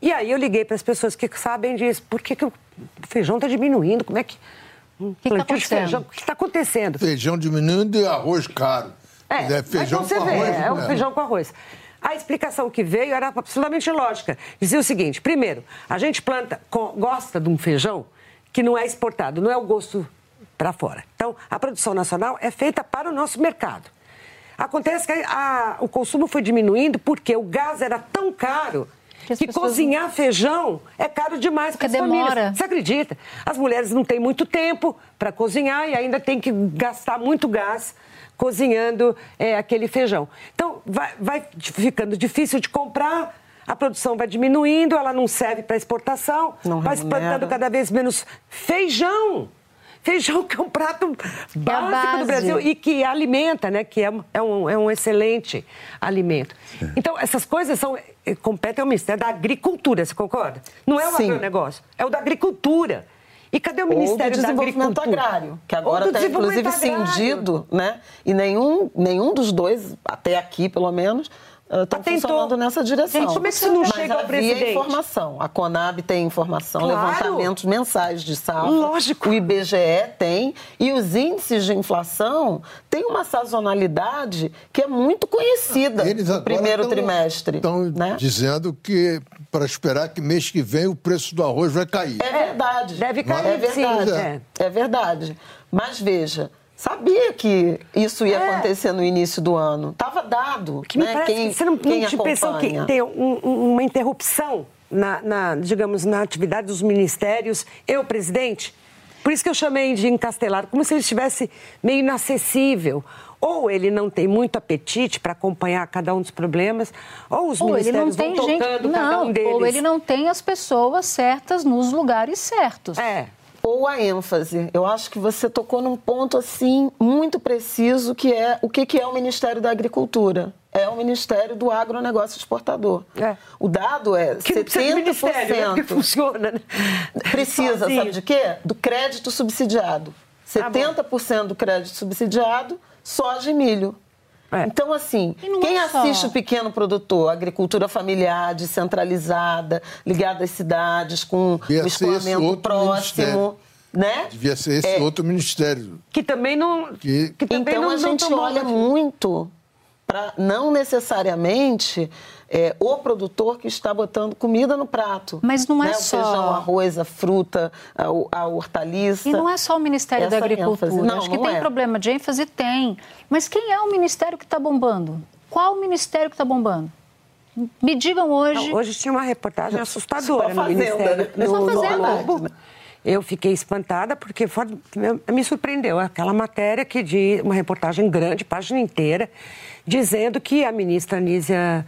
E aí eu liguei para as pessoas que sabem disso. Por que, que o feijão está diminuindo? Como é que... O que está acontecendo? O que está acontecendo? Feijão diminuindo e arroz caro. É, é feijão então você com vê, arroz. é o né? feijão com arroz. A explicação que veio era absolutamente lógica. Dizia o seguinte, primeiro, a gente planta, gosta de um feijão que não é exportado, não é o gosto para fora. Então, a produção nacional é feita para o nosso mercado. Acontece que a, o consumo foi diminuindo porque o gás era tão caro que, que pessoas... cozinhar feijão é caro demais para as demora. famílias. Você acredita? As mulheres não têm muito tempo para cozinhar e ainda tem que gastar muito gás cozinhando é, aquele feijão. Então, vai, vai ficando difícil de comprar, a produção vai diminuindo, ela não serve para exportação, não vai se plantando cada vez menos feijão. Feijão que é um prato básico do Brasil e que alimenta, né? Que é, é, um, é um excelente alimento. É. Então, essas coisas são, competem ao Ministério da Agricultura, você concorda? Não é o Sim. agronegócio, é o da Agricultura. E cadê o Ministério da Agricultura? Ou do Desenvolvimento Agrário, que agora está, inclusive, cindido, né? E nenhum, nenhum dos dois, até aqui, pelo menos, estão funcionando nessa direção. Gente, como é que isso não Mas chega ao havia presidente? informação. A Conab tem informação, Claro. levantamentos mensais de safra. Lógico. O I B G E tem. E os índices de inflação têm uma sazonalidade que é muito conhecida Eles no primeiro tão, trimestre. Estão né? dizendo que para esperar que mês que vem o preço do arroz vai cair. É verdade. Deve cair, É verdade. sim. É. é verdade. Mas veja... Sabia que isso ia é. acontecer no início do ano. Estava dado. Que me né? parece quem, que você não, quem não te pensou que tem um, um, uma interrupção na, na, digamos, na atividade dos ministérios e o presidente? Por isso que eu chamei de encastelado, como se ele estivesse meio inacessível. Ou ele não tem muito apetite para acompanhar cada um dos problemas, ou os ou ministérios ele não vão tem tocando gente... cada não, um deles. Ou ele não tem as pessoas certas nos lugares certos. É. Ou a ênfase. Eu acho que você tocou num ponto, assim, muito preciso, que é o que é o Ministério da Agricultura. É o Ministério do Agronegócio Exportador. É. O dado é que setenta por cento. Né? Que funciona, né? Precisa, Sozinho. Sabe de quê? Do crédito subsidiado. setenta por cento do crédito subsidiado, soja e milho. É. Então, assim, quem é assiste o pequeno produtor, agricultura familiar, descentralizada, ligada às cidades, com um escoamento próximo, né? Devia ser esse é. outro ministério. Que também não... Que... Que também então, não, a gente não olha muito para, não necessariamente... É, o produtor que está botando comida no prato. Mas não é né? só... O feijão, a arroz, a fruta, a, a hortaliça. E não é só o Ministério da Agricultura. Não, Acho que não tem é. problema de ênfase, tem. Mas quem é o ministério que está bombando? Qual o ministério que está bombando? Me digam hoje... Não, hoje tinha uma reportagem assustadora fazenda, no Ministério. Né? No, Só no fazenda. Globo. Eu fiquei espantada porque foi, me surpreendeu aquela matéria que de uma reportagem grande, página inteira, dizendo que a ministra Anísia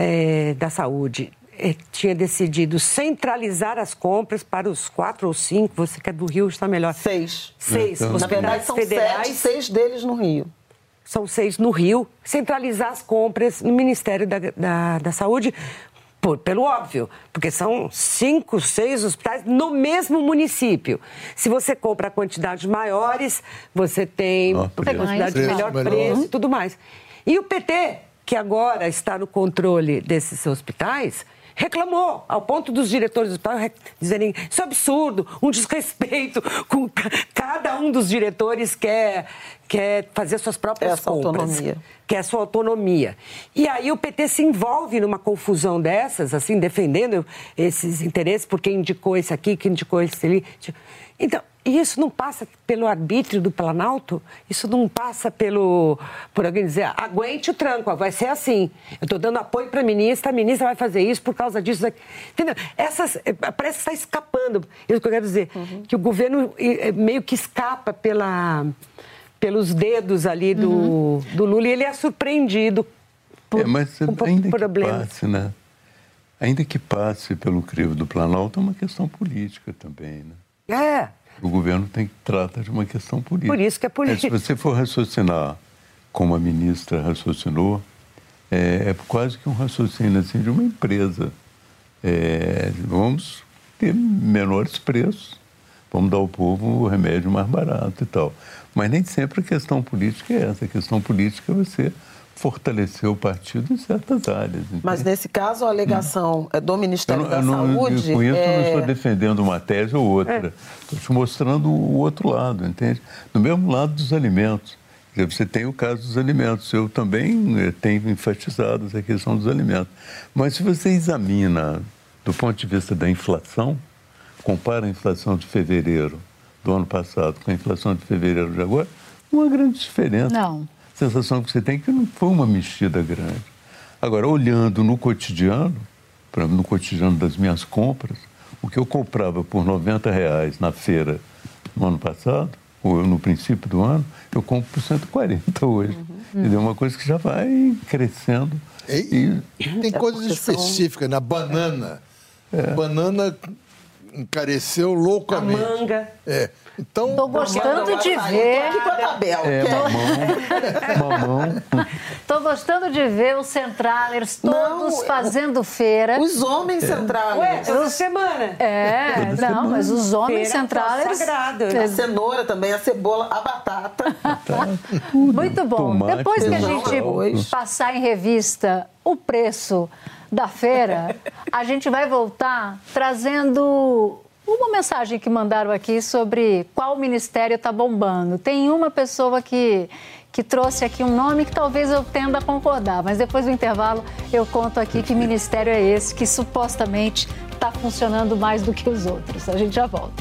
é, da Saúde é, tinha decidido centralizar as compras para os quatro ou cinco, você que é do Rio está melhor. Seis. Seis. Então, na verdade, são federais, sete, seis deles no Rio. São seis no Rio, centralizar as compras no Ministério da, da, da Saúde, por, pelo óbvio, porque são cinco, seis hospitais no mesmo município. Se você compra quantidades maiores, você tem oh, quantidade de melhor preço, preço e tudo mais. E o P T, que agora está no controle desses hospitais, reclamou, ao ponto dos diretores do hospital dizerem isso é absurdo, um desrespeito com cada um dos diretores quer, quer fazer suas próprias Essa compras. Autonomia. Quer a sua autonomia. E aí o P T se envolve numa confusão dessas, assim, defendendo esses interesses, porque indicou esse aqui, que indicou esse ali. Então, isso não passa pelo arbítrio do Planalto? Isso não passa pelo... por alguém dizer, aguente o tranco, vai ser assim. Eu estou dando apoio para a ministra, a ministra vai fazer isso por causa disso. Entendeu? Essas... Parece que está escapando. Isso que eu quero dizer. Uhum. Que o governo meio que escapa pela... pelos dedos ali do, uhum. do Lula, e ele é surpreendido por, é, mas por ainda problemas. Que passe, né? Ainda que passe pelo crivo do Planalto, é uma questão política também, né? É. O governo tem que tratar de uma questão política. Por isso que é política. É, se você for raciocinar como a ministra raciocinou, é, é quase que um raciocínio assim, de uma empresa. É, vamos ter menores preços, vamos dar ao povo o remédio mais barato e tal. Mas nem sempre a questão política é essa. A questão política é você fortalecer o partido em certas áreas. Entende? Mas, nesse caso, a alegação hum. do Ministério eu, da eu não, Saúde... Eu com isso é... eu não estou defendendo uma tese ou outra. Estou é. te mostrando o outro lado, entende? Do mesmo lado dos alimentos. Quer dizer, você tem o caso dos alimentos. Eu também tenho enfatizado essa questão dos alimentos. Mas se você examina do ponto de vista da inflação, compara a inflação de fevereiro do ano passado com a inflação de fevereiro de agora, não há grande diferença. Não. A sensação que você tem é que não foi uma mexida grande. Agora, olhando no cotidiano, por exemplo, no cotidiano das minhas compras, o que eu comprava por noventa reais na feira no ano passado, ou no princípio do ano, eu compro por cento e quarenta hoje. Uhum. É uma coisa que já vai crescendo. E, e tem é coisas específicas. São... Na banana. É. Banana encareceu loucamente. A manga. É. Então, tô gostando de ver. Aqui com a tabela. É, mamão. mamão. Tô gostando de ver os centralers todos não, fazendo feira. Os homens é. centralers. Ué, toda semana. É, toda não, semana. Mas os homens feira centralers. Sagrado. A cenoura também, a cebola, a batata. Muito bom. Tomate, depois que a gente arroz. passar em revista o preço da feira, a gente vai voltar trazendo uma mensagem que mandaram aqui sobre qual ministério está bombando. Tem uma pessoa que, que trouxe aqui um nome que talvez eu tenda a concordar, mas depois do intervalo eu conto aqui que ministério é esse que supostamente está funcionando mais do que os outros. A gente já volta.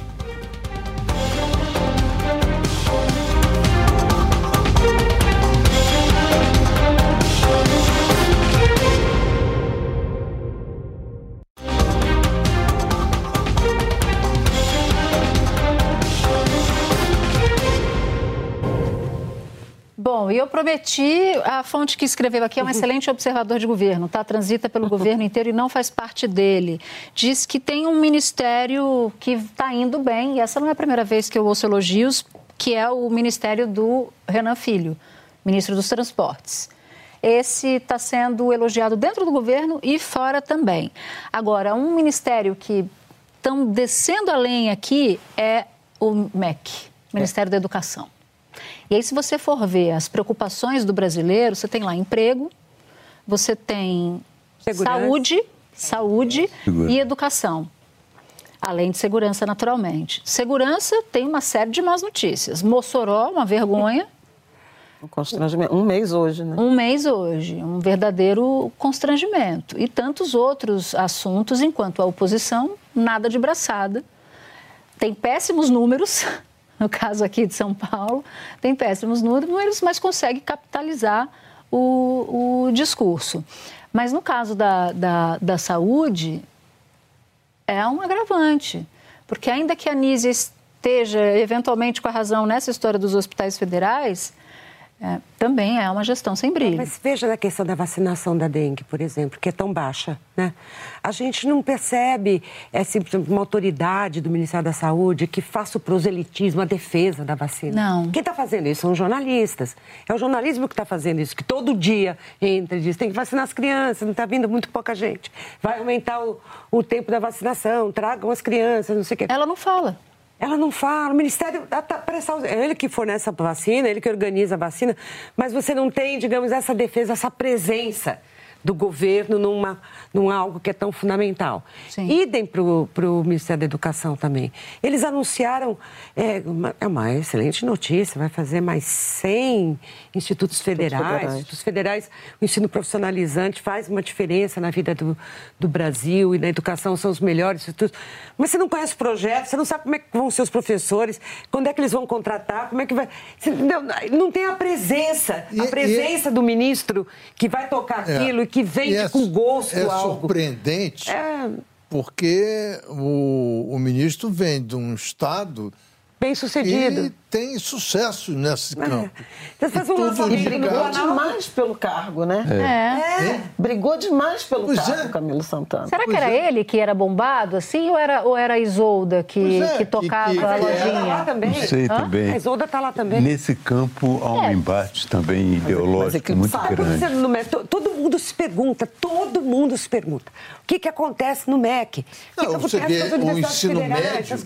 Bom, e eu prometi, a fonte que escreveu aqui é um excelente observador de governo, tá? Transita pelo governo inteiro e não faz parte dele. Diz que tem um ministério que está indo bem, e essa não é a primeira vez que eu ouço elogios, que é o ministério do Renan Filho, ministro dos Transportes. Esse está sendo elogiado dentro do governo e fora também. Agora, um ministério que estão descendo a lenha aqui é o M E C, Ministério da Educação. E aí, se você for ver as preocupações do brasileiro, você tem lá emprego, você tem segurança. saúde, saúde segurança. e educação. Além de segurança, naturalmente. Segurança tem uma série de más notícias. Mossoró, uma vergonha. Um constrangimento. Um mês hoje, né? Um mês hoje. Um verdadeiro constrangimento. E tantos outros assuntos, enquanto a oposição, nada de braçada. Tem péssimos números. No caso aqui de São Paulo, tem péssimos números, mas consegue capitalizar o, o discurso. Mas no caso da, da, da saúde, é um agravante, porque ainda que a Anísia esteja eventualmente com a razão nessa história dos hospitais federais, é, também é uma gestão sem brilho. Mas veja na questão da vacinação da dengue, por exemplo, que é tão baixa, né? A gente não percebe essa, uma autoridade do Ministério da Saúde que faça o proselitismo, a defesa da vacina. Não. Quem está fazendo isso são jornalistas. É o jornalismo que está fazendo isso, que todo dia entra e diz, tem que vacinar as crianças, não está vindo muito pouca gente. Vai aumentar o, o tempo da vacinação, tragam as crianças, não sei o quê. Ela não fala. Ela não fala, o Ministério, é ele que fornece a vacina, ele que organiza a vacina, mas você não tem, digamos, essa defesa, essa presença do governo numa, num algo que é tão fundamental. Sim. Idem para o Ministério da Educação também. Eles anunciaram, é uma, é uma excelente notícia, vai fazer mais cem institutos federais, federais. Institutos federais, o ensino profissionalizante faz uma diferença na vida do, do Brasil e na educação são os melhores institutos. Mas você não conhece o projeto, você não sabe como é que vão ser os professores, quando é que eles vão contratar, como é que vai... Você, não, não tem a presença, e, a presença e... do ministro que vai tocar é. aquilo e que vende é, com gosto é algo. Surpreendente, é... porque o, o ministro vem de um estado bem sucedido e tem sucesso nesse campo. É. Faz um e brigou demais pelo cargo, né? É. É. É. Brigou demais pelo pois cargo, é. Camilo Santana. Será pois que era é. ele que era bombado assim ou era, ou era a Isolda que, é, que tocava que, que, a que lojinha? Lá também. Não sei Hã? também. A Isolda está lá também. Nesse campo há um é. embate também ideológico muito sabe, grande. Todo mundo se pergunta, todo mundo se pergunta. O que, que acontece no M E C? O que, Não, que você acontece vê nas o ensino federais, médio... Essas...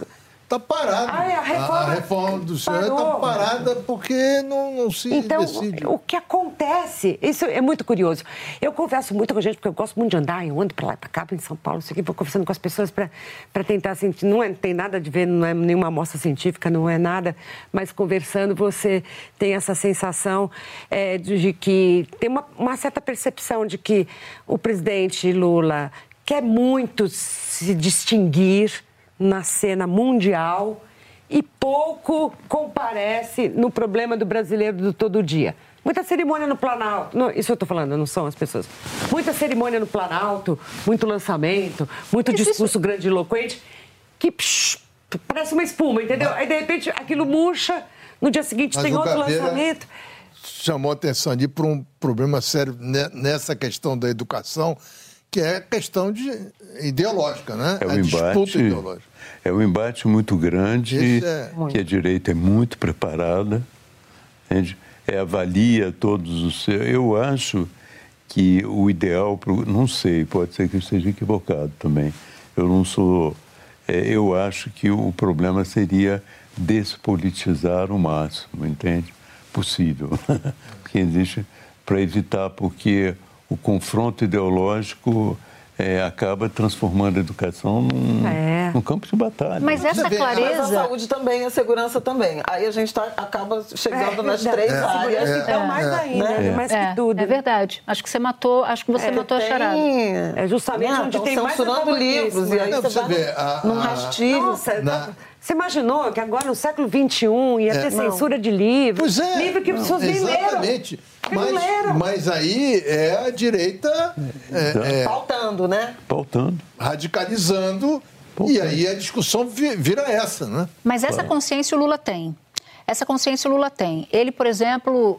está parada. Ah, é, a reforma, a, a reforma do senhor está parou. parada porque não, não se então, decide. O que acontece, isso é muito curioso. Eu converso muito com a gente, porque eu gosto muito de andar, eu ando para lá e para cá, em São Paulo, isso aqui, vou conversando com as pessoas para tentar sentir. Não é, tem nada de ver, não é nenhuma amostra científica, não é nada, mas conversando você tem essa sensação é, de, de que tem uma, uma certa percepção de que o presidente Lula quer muito se distinguir na cena mundial e pouco comparece no problema do brasileiro do todo dia. Muita cerimônia no Planalto, não, isso eu estou falando, não são as pessoas. Muita cerimônia no Planalto, muito lançamento, muito isso, discurso isso... grandiloquente, que psh, parece uma espuma, entendeu? Aí, de repente, aquilo murcha, no dia seguinte Mas tem outro Gabeira lançamento. Chamou a atenção ali para um problema sério nessa questão da educação, que é a questão de, ideológica, né? É um a disputa embate, ideológica. É um embate muito grande, é... que a direita é muito preparada, entende? É, avalia todos os seus... Eu acho que o ideal... Pro... Não sei, pode ser que eu esteja equivocado também. Eu não sou... É, eu acho que o problema seria despolitizar o máximo, entende? Possível. Porque existe... Para evitar, porque... o confronto ideológico é, acaba transformando a educação num, é. num campo de batalha. Mas essa clareza... Mas a saúde também, a segurança também. Aí a gente tá, acaba chegando é, nas é, três é, áreas. É, então, é, mais ainda, é. mais é, que tudo. É verdade. Acho que você matou, acho que você é, matou tem... a charada. É justamente não, onde tem mais censurando livros. E aí não, você vai ver, a, num a, rastilho. Nossa, na... Você imaginou que agora, no século vinte e um, ia ter é, censura não. de livros? Pois é. Livro que as pessoas nem leram. Exatamente. Mas, mas aí é a direita... É, é, pautando, né? Pautando. Radicalizando. Pautando. E aí a discussão vira essa, né? Mas essa consciência o Lula tem. Essa consciência o Lula tem. Ele, por exemplo...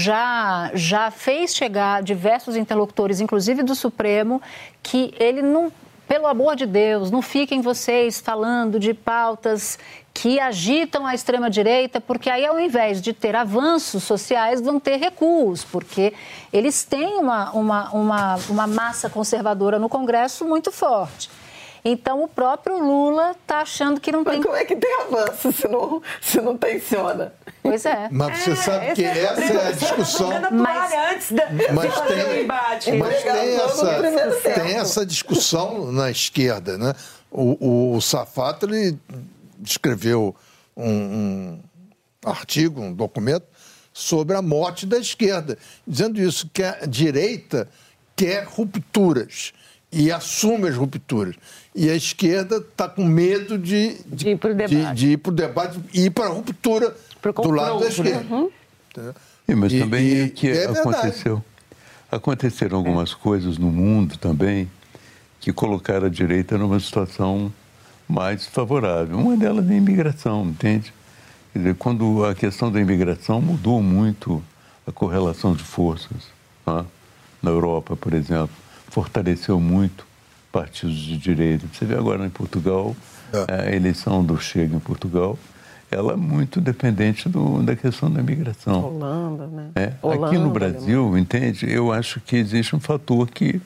Já, já fez chegar diversos interlocutores, inclusive do Supremo, que ele não... Pelo amor de Deus, não fiquem vocês falando de pautas que agitam a extrema-direita, porque aí, ao invés de ter avanços sociais, vão ter recuos, porque eles têm uma, uma, uma, uma massa conservadora no Congresso muito forte. Então, o próprio Lula está achando que não Mas tem... como é que tem avanço se não, se não tensiona? Pois é. Mas você é, sabe que é essa é a discussão... Mas, antes de, mas de tem, o embate. Mas tem essa, tem essa discussão na esquerda, né? O, o, o Safato, ele escreveu um, um artigo, um documento, sobre a morte da esquerda, dizendo isso, que a direita quer rupturas e assume as rupturas. E a esquerda está com medo de, de, de ir para o debate, de, de ir para o debate e ir para a ruptura do lado da esquerda. Uhum. E, mas e, também e, é que é aconteceu. Aconteceram algumas é. coisas no mundo também que colocaram a direita numa situação mais favorável. Uma delas é a imigração, entende? Quer dizer, quando a questão da imigração mudou muito a correlação de forças, tá? Na Europa, por exemplo, fortaleceu muito partidos de direita. Você vê agora em Portugal, é. a eleição do Chega em Portugal, ela é muito dependente do, da questão da imigração. Holanda, né? É. Holanda, Aqui no Brasil, Alemanha. entende? Eu acho que existe um fator que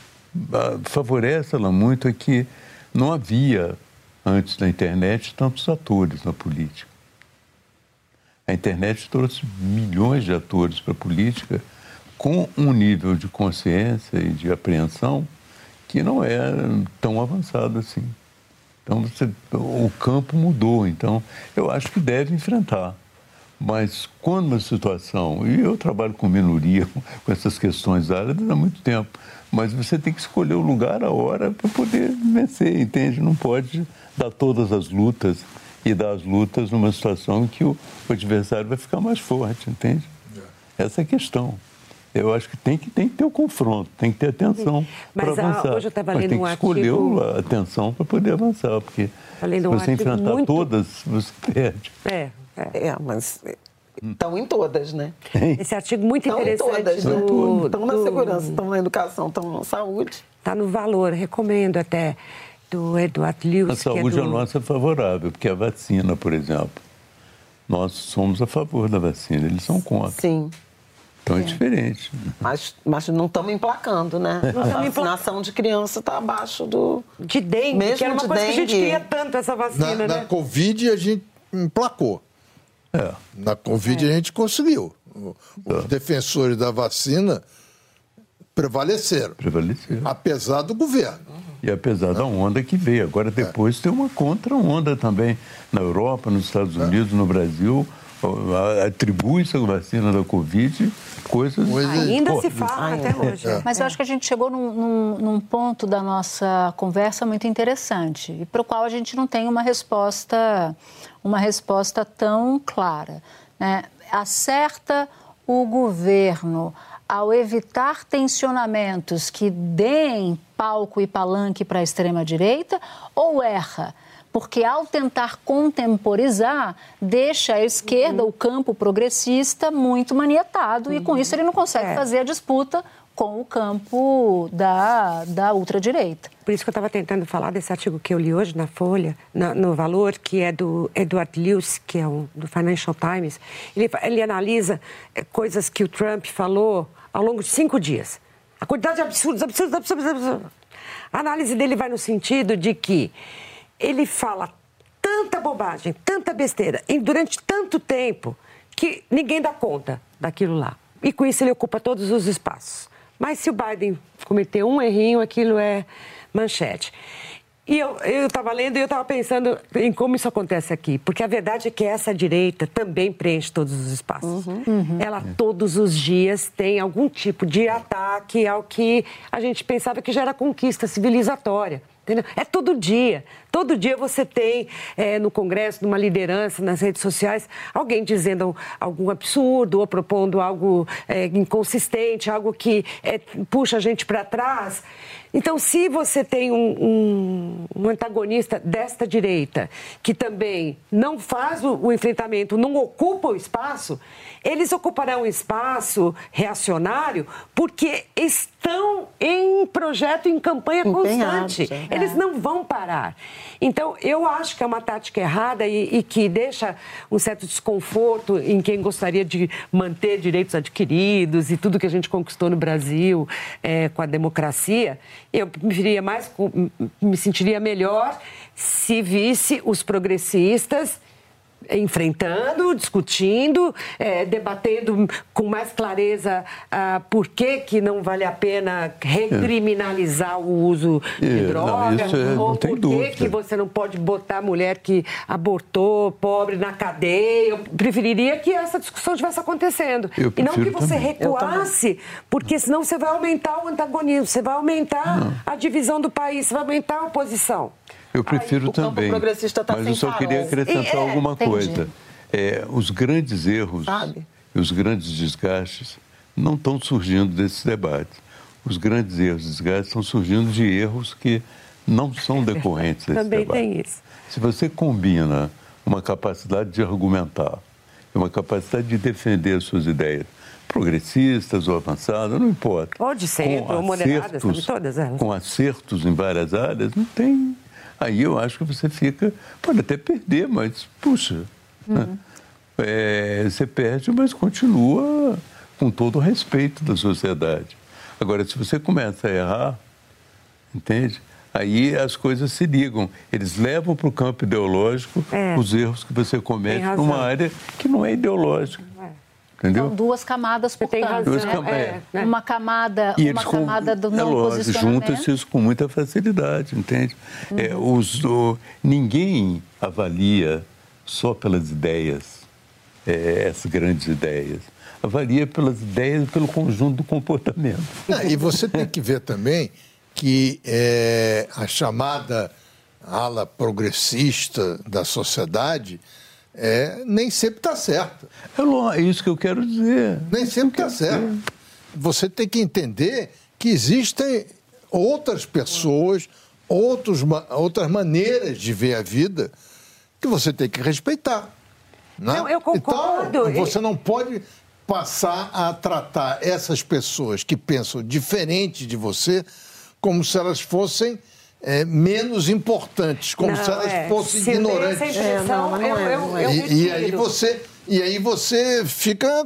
uh, favorece ela muito, é que não havia, antes da internet, tantos atores na política. A internet trouxe milhões de atores para a política com um nível de consciência e de apreensão que não é tão avançado assim. Então, você, o campo mudou. Então, eu acho que deve enfrentar. Mas quando uma situação... E eu trabalho com minoria, com essas questões áridas há muito tempo. Mas você tem que escolher o lugar, a hora, para poder vencer, entende? Não pode dar todas as lutas e dar as lutas numa situação em que o, o adversário vai ficar mais forte, entende? Essa é a questão. Eu acho que tem que, tem que ter o confronto, tem que ter atenção para avançar. Hoje eu estava lendo Mas tem um que escolher artigo... a atenção para poder avançar, porque se você um enfrentar muito... todas, você perde. É, é. é mas estão em todas, né? Esse artigo muito tão interessante. Estão em todas, do... né? Estão na segurança, estão na educação, estão na saúde. Está no valor, recomendo até, do Eduardo Lewis. A saúde é do... a nossa é favorável, porque a vacina, por exemplo, nós somos a favor da vacina, eles são contra. Sim. Então é, é diferente. Mas, mas não estamos emplacando, né? A vacinação de criança está abaixo do... De dengue, mesmo que era uma de coisa dengue. que a gente queria tanto, essa vacina, na, né? Na Covid a gente emplacou. É. Na Covid é. a gente conseguiu. Os é. defensores da vacina prevaleceram. Prevaleceram. Apesar do governo. E apesar é. da onda que veio. Agora depois é. tem uma contra-onda também. Na Europa, nos Estados Unidos, é. no Brasil, atribui-se a vacina da Covid coisas... Ainda Pô, se fala até hoje. É. Mas eu acho que a gente chegou num, num, num ponto da nossa conversa muito interessante e para o qual a gente não tem uma resposta, uma resposta tão clara, né? Acerta o governo ao evitar tensionamentos que deem palco e palanque para a extrema-direita ou erra? Porque, ao tentar contemporizar, deixa a esquerda, uhum. o campo progressista, muito manietado. Uhum. E, com isso, ele não consegue é. fazer a disputa com o campo da, da ultradireita. Por isso que eu estava tentando falar desse artigo que eu li hoje na Folha, no, no Valor, que é do Edward Lewis, que é um, do Financial Times. Ele, ele analisa coisas que o Trump falou ao longo de cinco dias. A quantidade de absurdos, absurdos, absurdos, absurdos. A análise dele vai no sentido de que ele fala tanta bobagem, tanta besteira, e durante tanto tempo, que ninguém dá conta daquilo lá. E com isso ele ocupa todos os espaços. Mas se o Biden cometer um errinho, aquilo é manchete. E eu estava lendo e eu estava pensando em como isso acontece aqui. Porque a verdade é que essa direita também preenche todos os espaços. Uhum. Uhum. Ela todos os dias tem algum tipo de ataque ao que a gente pensava que já era conquista civilizatória. Entendeu? É todo dia. Todo dia você tem é, no Congresso, numa liderança, nas redes sociais, alguém dizendo algum absurdo ou propondo algo é, inconsistente, algo que é, puxa a gente para trás. Então, se você tem um, um, um antagonista desta direita que também não faz o, o enfrentamento, não ocupa o espaço, eles ocuparão um espaço reacionário porque estão em projeto, em campanha constante. É. Eles não vão parar. Então, eu acho que é uma tática errada e, e que deixa um certo desconforto em quem gostaria de manter direitos adquiridos e tudo que a gente conquistou no Brasil é, com a democracia. Eu me sentiria mais, me sentiria melhor se visse os progressistas enfrentando, discutindo, é, debatendo com mais clareza ah, por que, que não vale a pena recriminalizar o uso de é, droga, não, ou por que, que você não pode botar a mulher que abortou, pobre, na cadeia. Eu preferiria que essa discussão estivesse acontecendo. E não que você também. recuasse, porque senão você vai aumentar o antagonismo, você vai aumentar não. a divisão do país, você vai aumentar a oposição. Eu prefiro Aí, também, tá mas eu só farol. queria acrescentar e, é, alguma entendi. coisa. É, os grandes erros Sabe? e os grandes desgastes não estão surgindo desses debates. Os grandes erros e desgastes estão surgindo de erros que não são decorrentes desse também debate. Tem isso. Se você combina uma capacidade de argumentar e uma capacidade de defender as suas ideias, progressistas ou avançadas, não importa. Ou de centro, ou moderadas, sabe, todas elas. Com acertos em várias áreas, não tem... Aí eu acho que você fica... Pode até perder, mas, puxa, uhum. né? é, você perde, mas continua com todo o respeito da sociedade. Agora, se você começa a errar, entende? Aí as coisas se ligam. Eles levam para o campo ideológico é. os erros que você comete numa área que não é ideológica. É. Entendeu? São duas camadas, portanto, duas né? cam... é. É. Uma camada, e uma com... camada do não é lógico, posicionamento. junta-se isso com muita facilidade, entende? Uhum. É, os, o... Ninguém avalia só pelas ideias, é, essas grandes ideias. Avalia pelas ideias e pelo conjunto do comportamento. Não, e você tem que ver também que é, a chamada ala progressista da sociedade... É, nem sempre está certa. É isso que eu quero dizer. Nem sempre está certo. Você tem que entender que existem outras pessoas, outros, outras maneiras de ver a vida que você tem que respeitar. Né? Não, eu concordo. Então, você não pode passar a tratar essas pessoas que pensam diferente de você como se elas fossem... É, menos importantes, como não, se elas é. fossem se ignorantes. É, não, não é, não é. Eu, eu, eu e, e, aí você, e aí você fica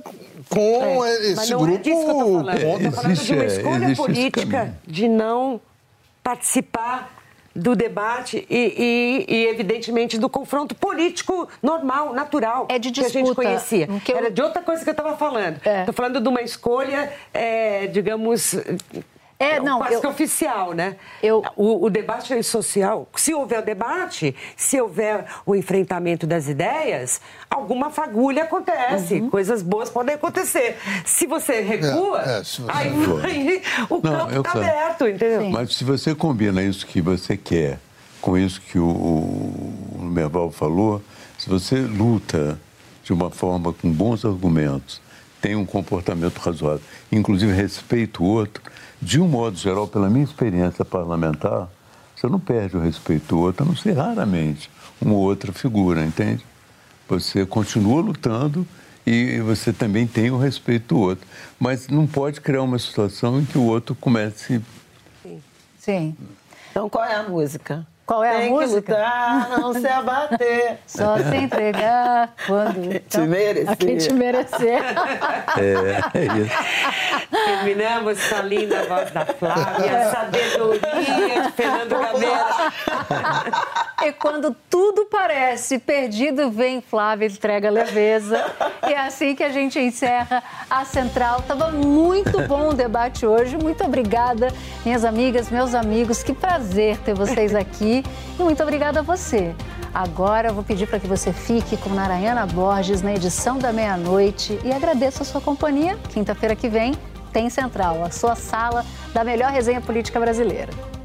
com É, esse mas não grupo. é disso que eu tô falando. contra. Eu tô falando de uma Existe, é, escolha existe esse política caminho. de não participar do debate e, e- e, evidentemente, do confronto político normal, natural, É de que a gente disputa. conhecia. O que eu- Era de outra coisa que eu estava falando. É. Estou falando de uma escolha, é, digamos... É, não, quase eu- que oficial, né? eu- O, o debate social, se houver o debate, se houver o enfrentamento das ideias, alguma fagulha acontece, Uhum. coisas boas podem acontecer. Se você recua, É, é, se você aí, for. aí o Não, campo eu está falo. aberto, entendeu? Mas se você combina isso que você quer com isso que o, o Merval falou, se você luta de uma forma com bons argumentos, tem um comportamento razoável, inclusive respeita o outro, de um modo geral, pela minha experiência parlamentar, você não perde o respeito do outro, a não ser raramente uma ou outra figura, entende? Você continua lutando e você também tem o respeito do outro. Mas não pode criar uma situação em que o outro comece... Sim. Então, qual é a música? Qual é a Tem música? que lutar, não se abater. Só se entregar quando... te merecer. A quem te merecer. É, é isso. Terminamos com a linda voz da Flávia, a sabedoria de Fernando Gabeira. E quando tudo parece perdido, vem Flávia e entrega leveza. E é assim que a gente encerra a Central. Estava muito bom o debate hoje. Muito obrigada, minhas amigas, meus amigos. Que prazer ter vocês aqui. E muito obrigada a você. Agora eu vou pedir para que você fique com Narayana Borges na edição da meia-noite. E agradeço a sua companhia. Quinta-feira que vem tem Central, a sua sala da melhor resenha política brasileira.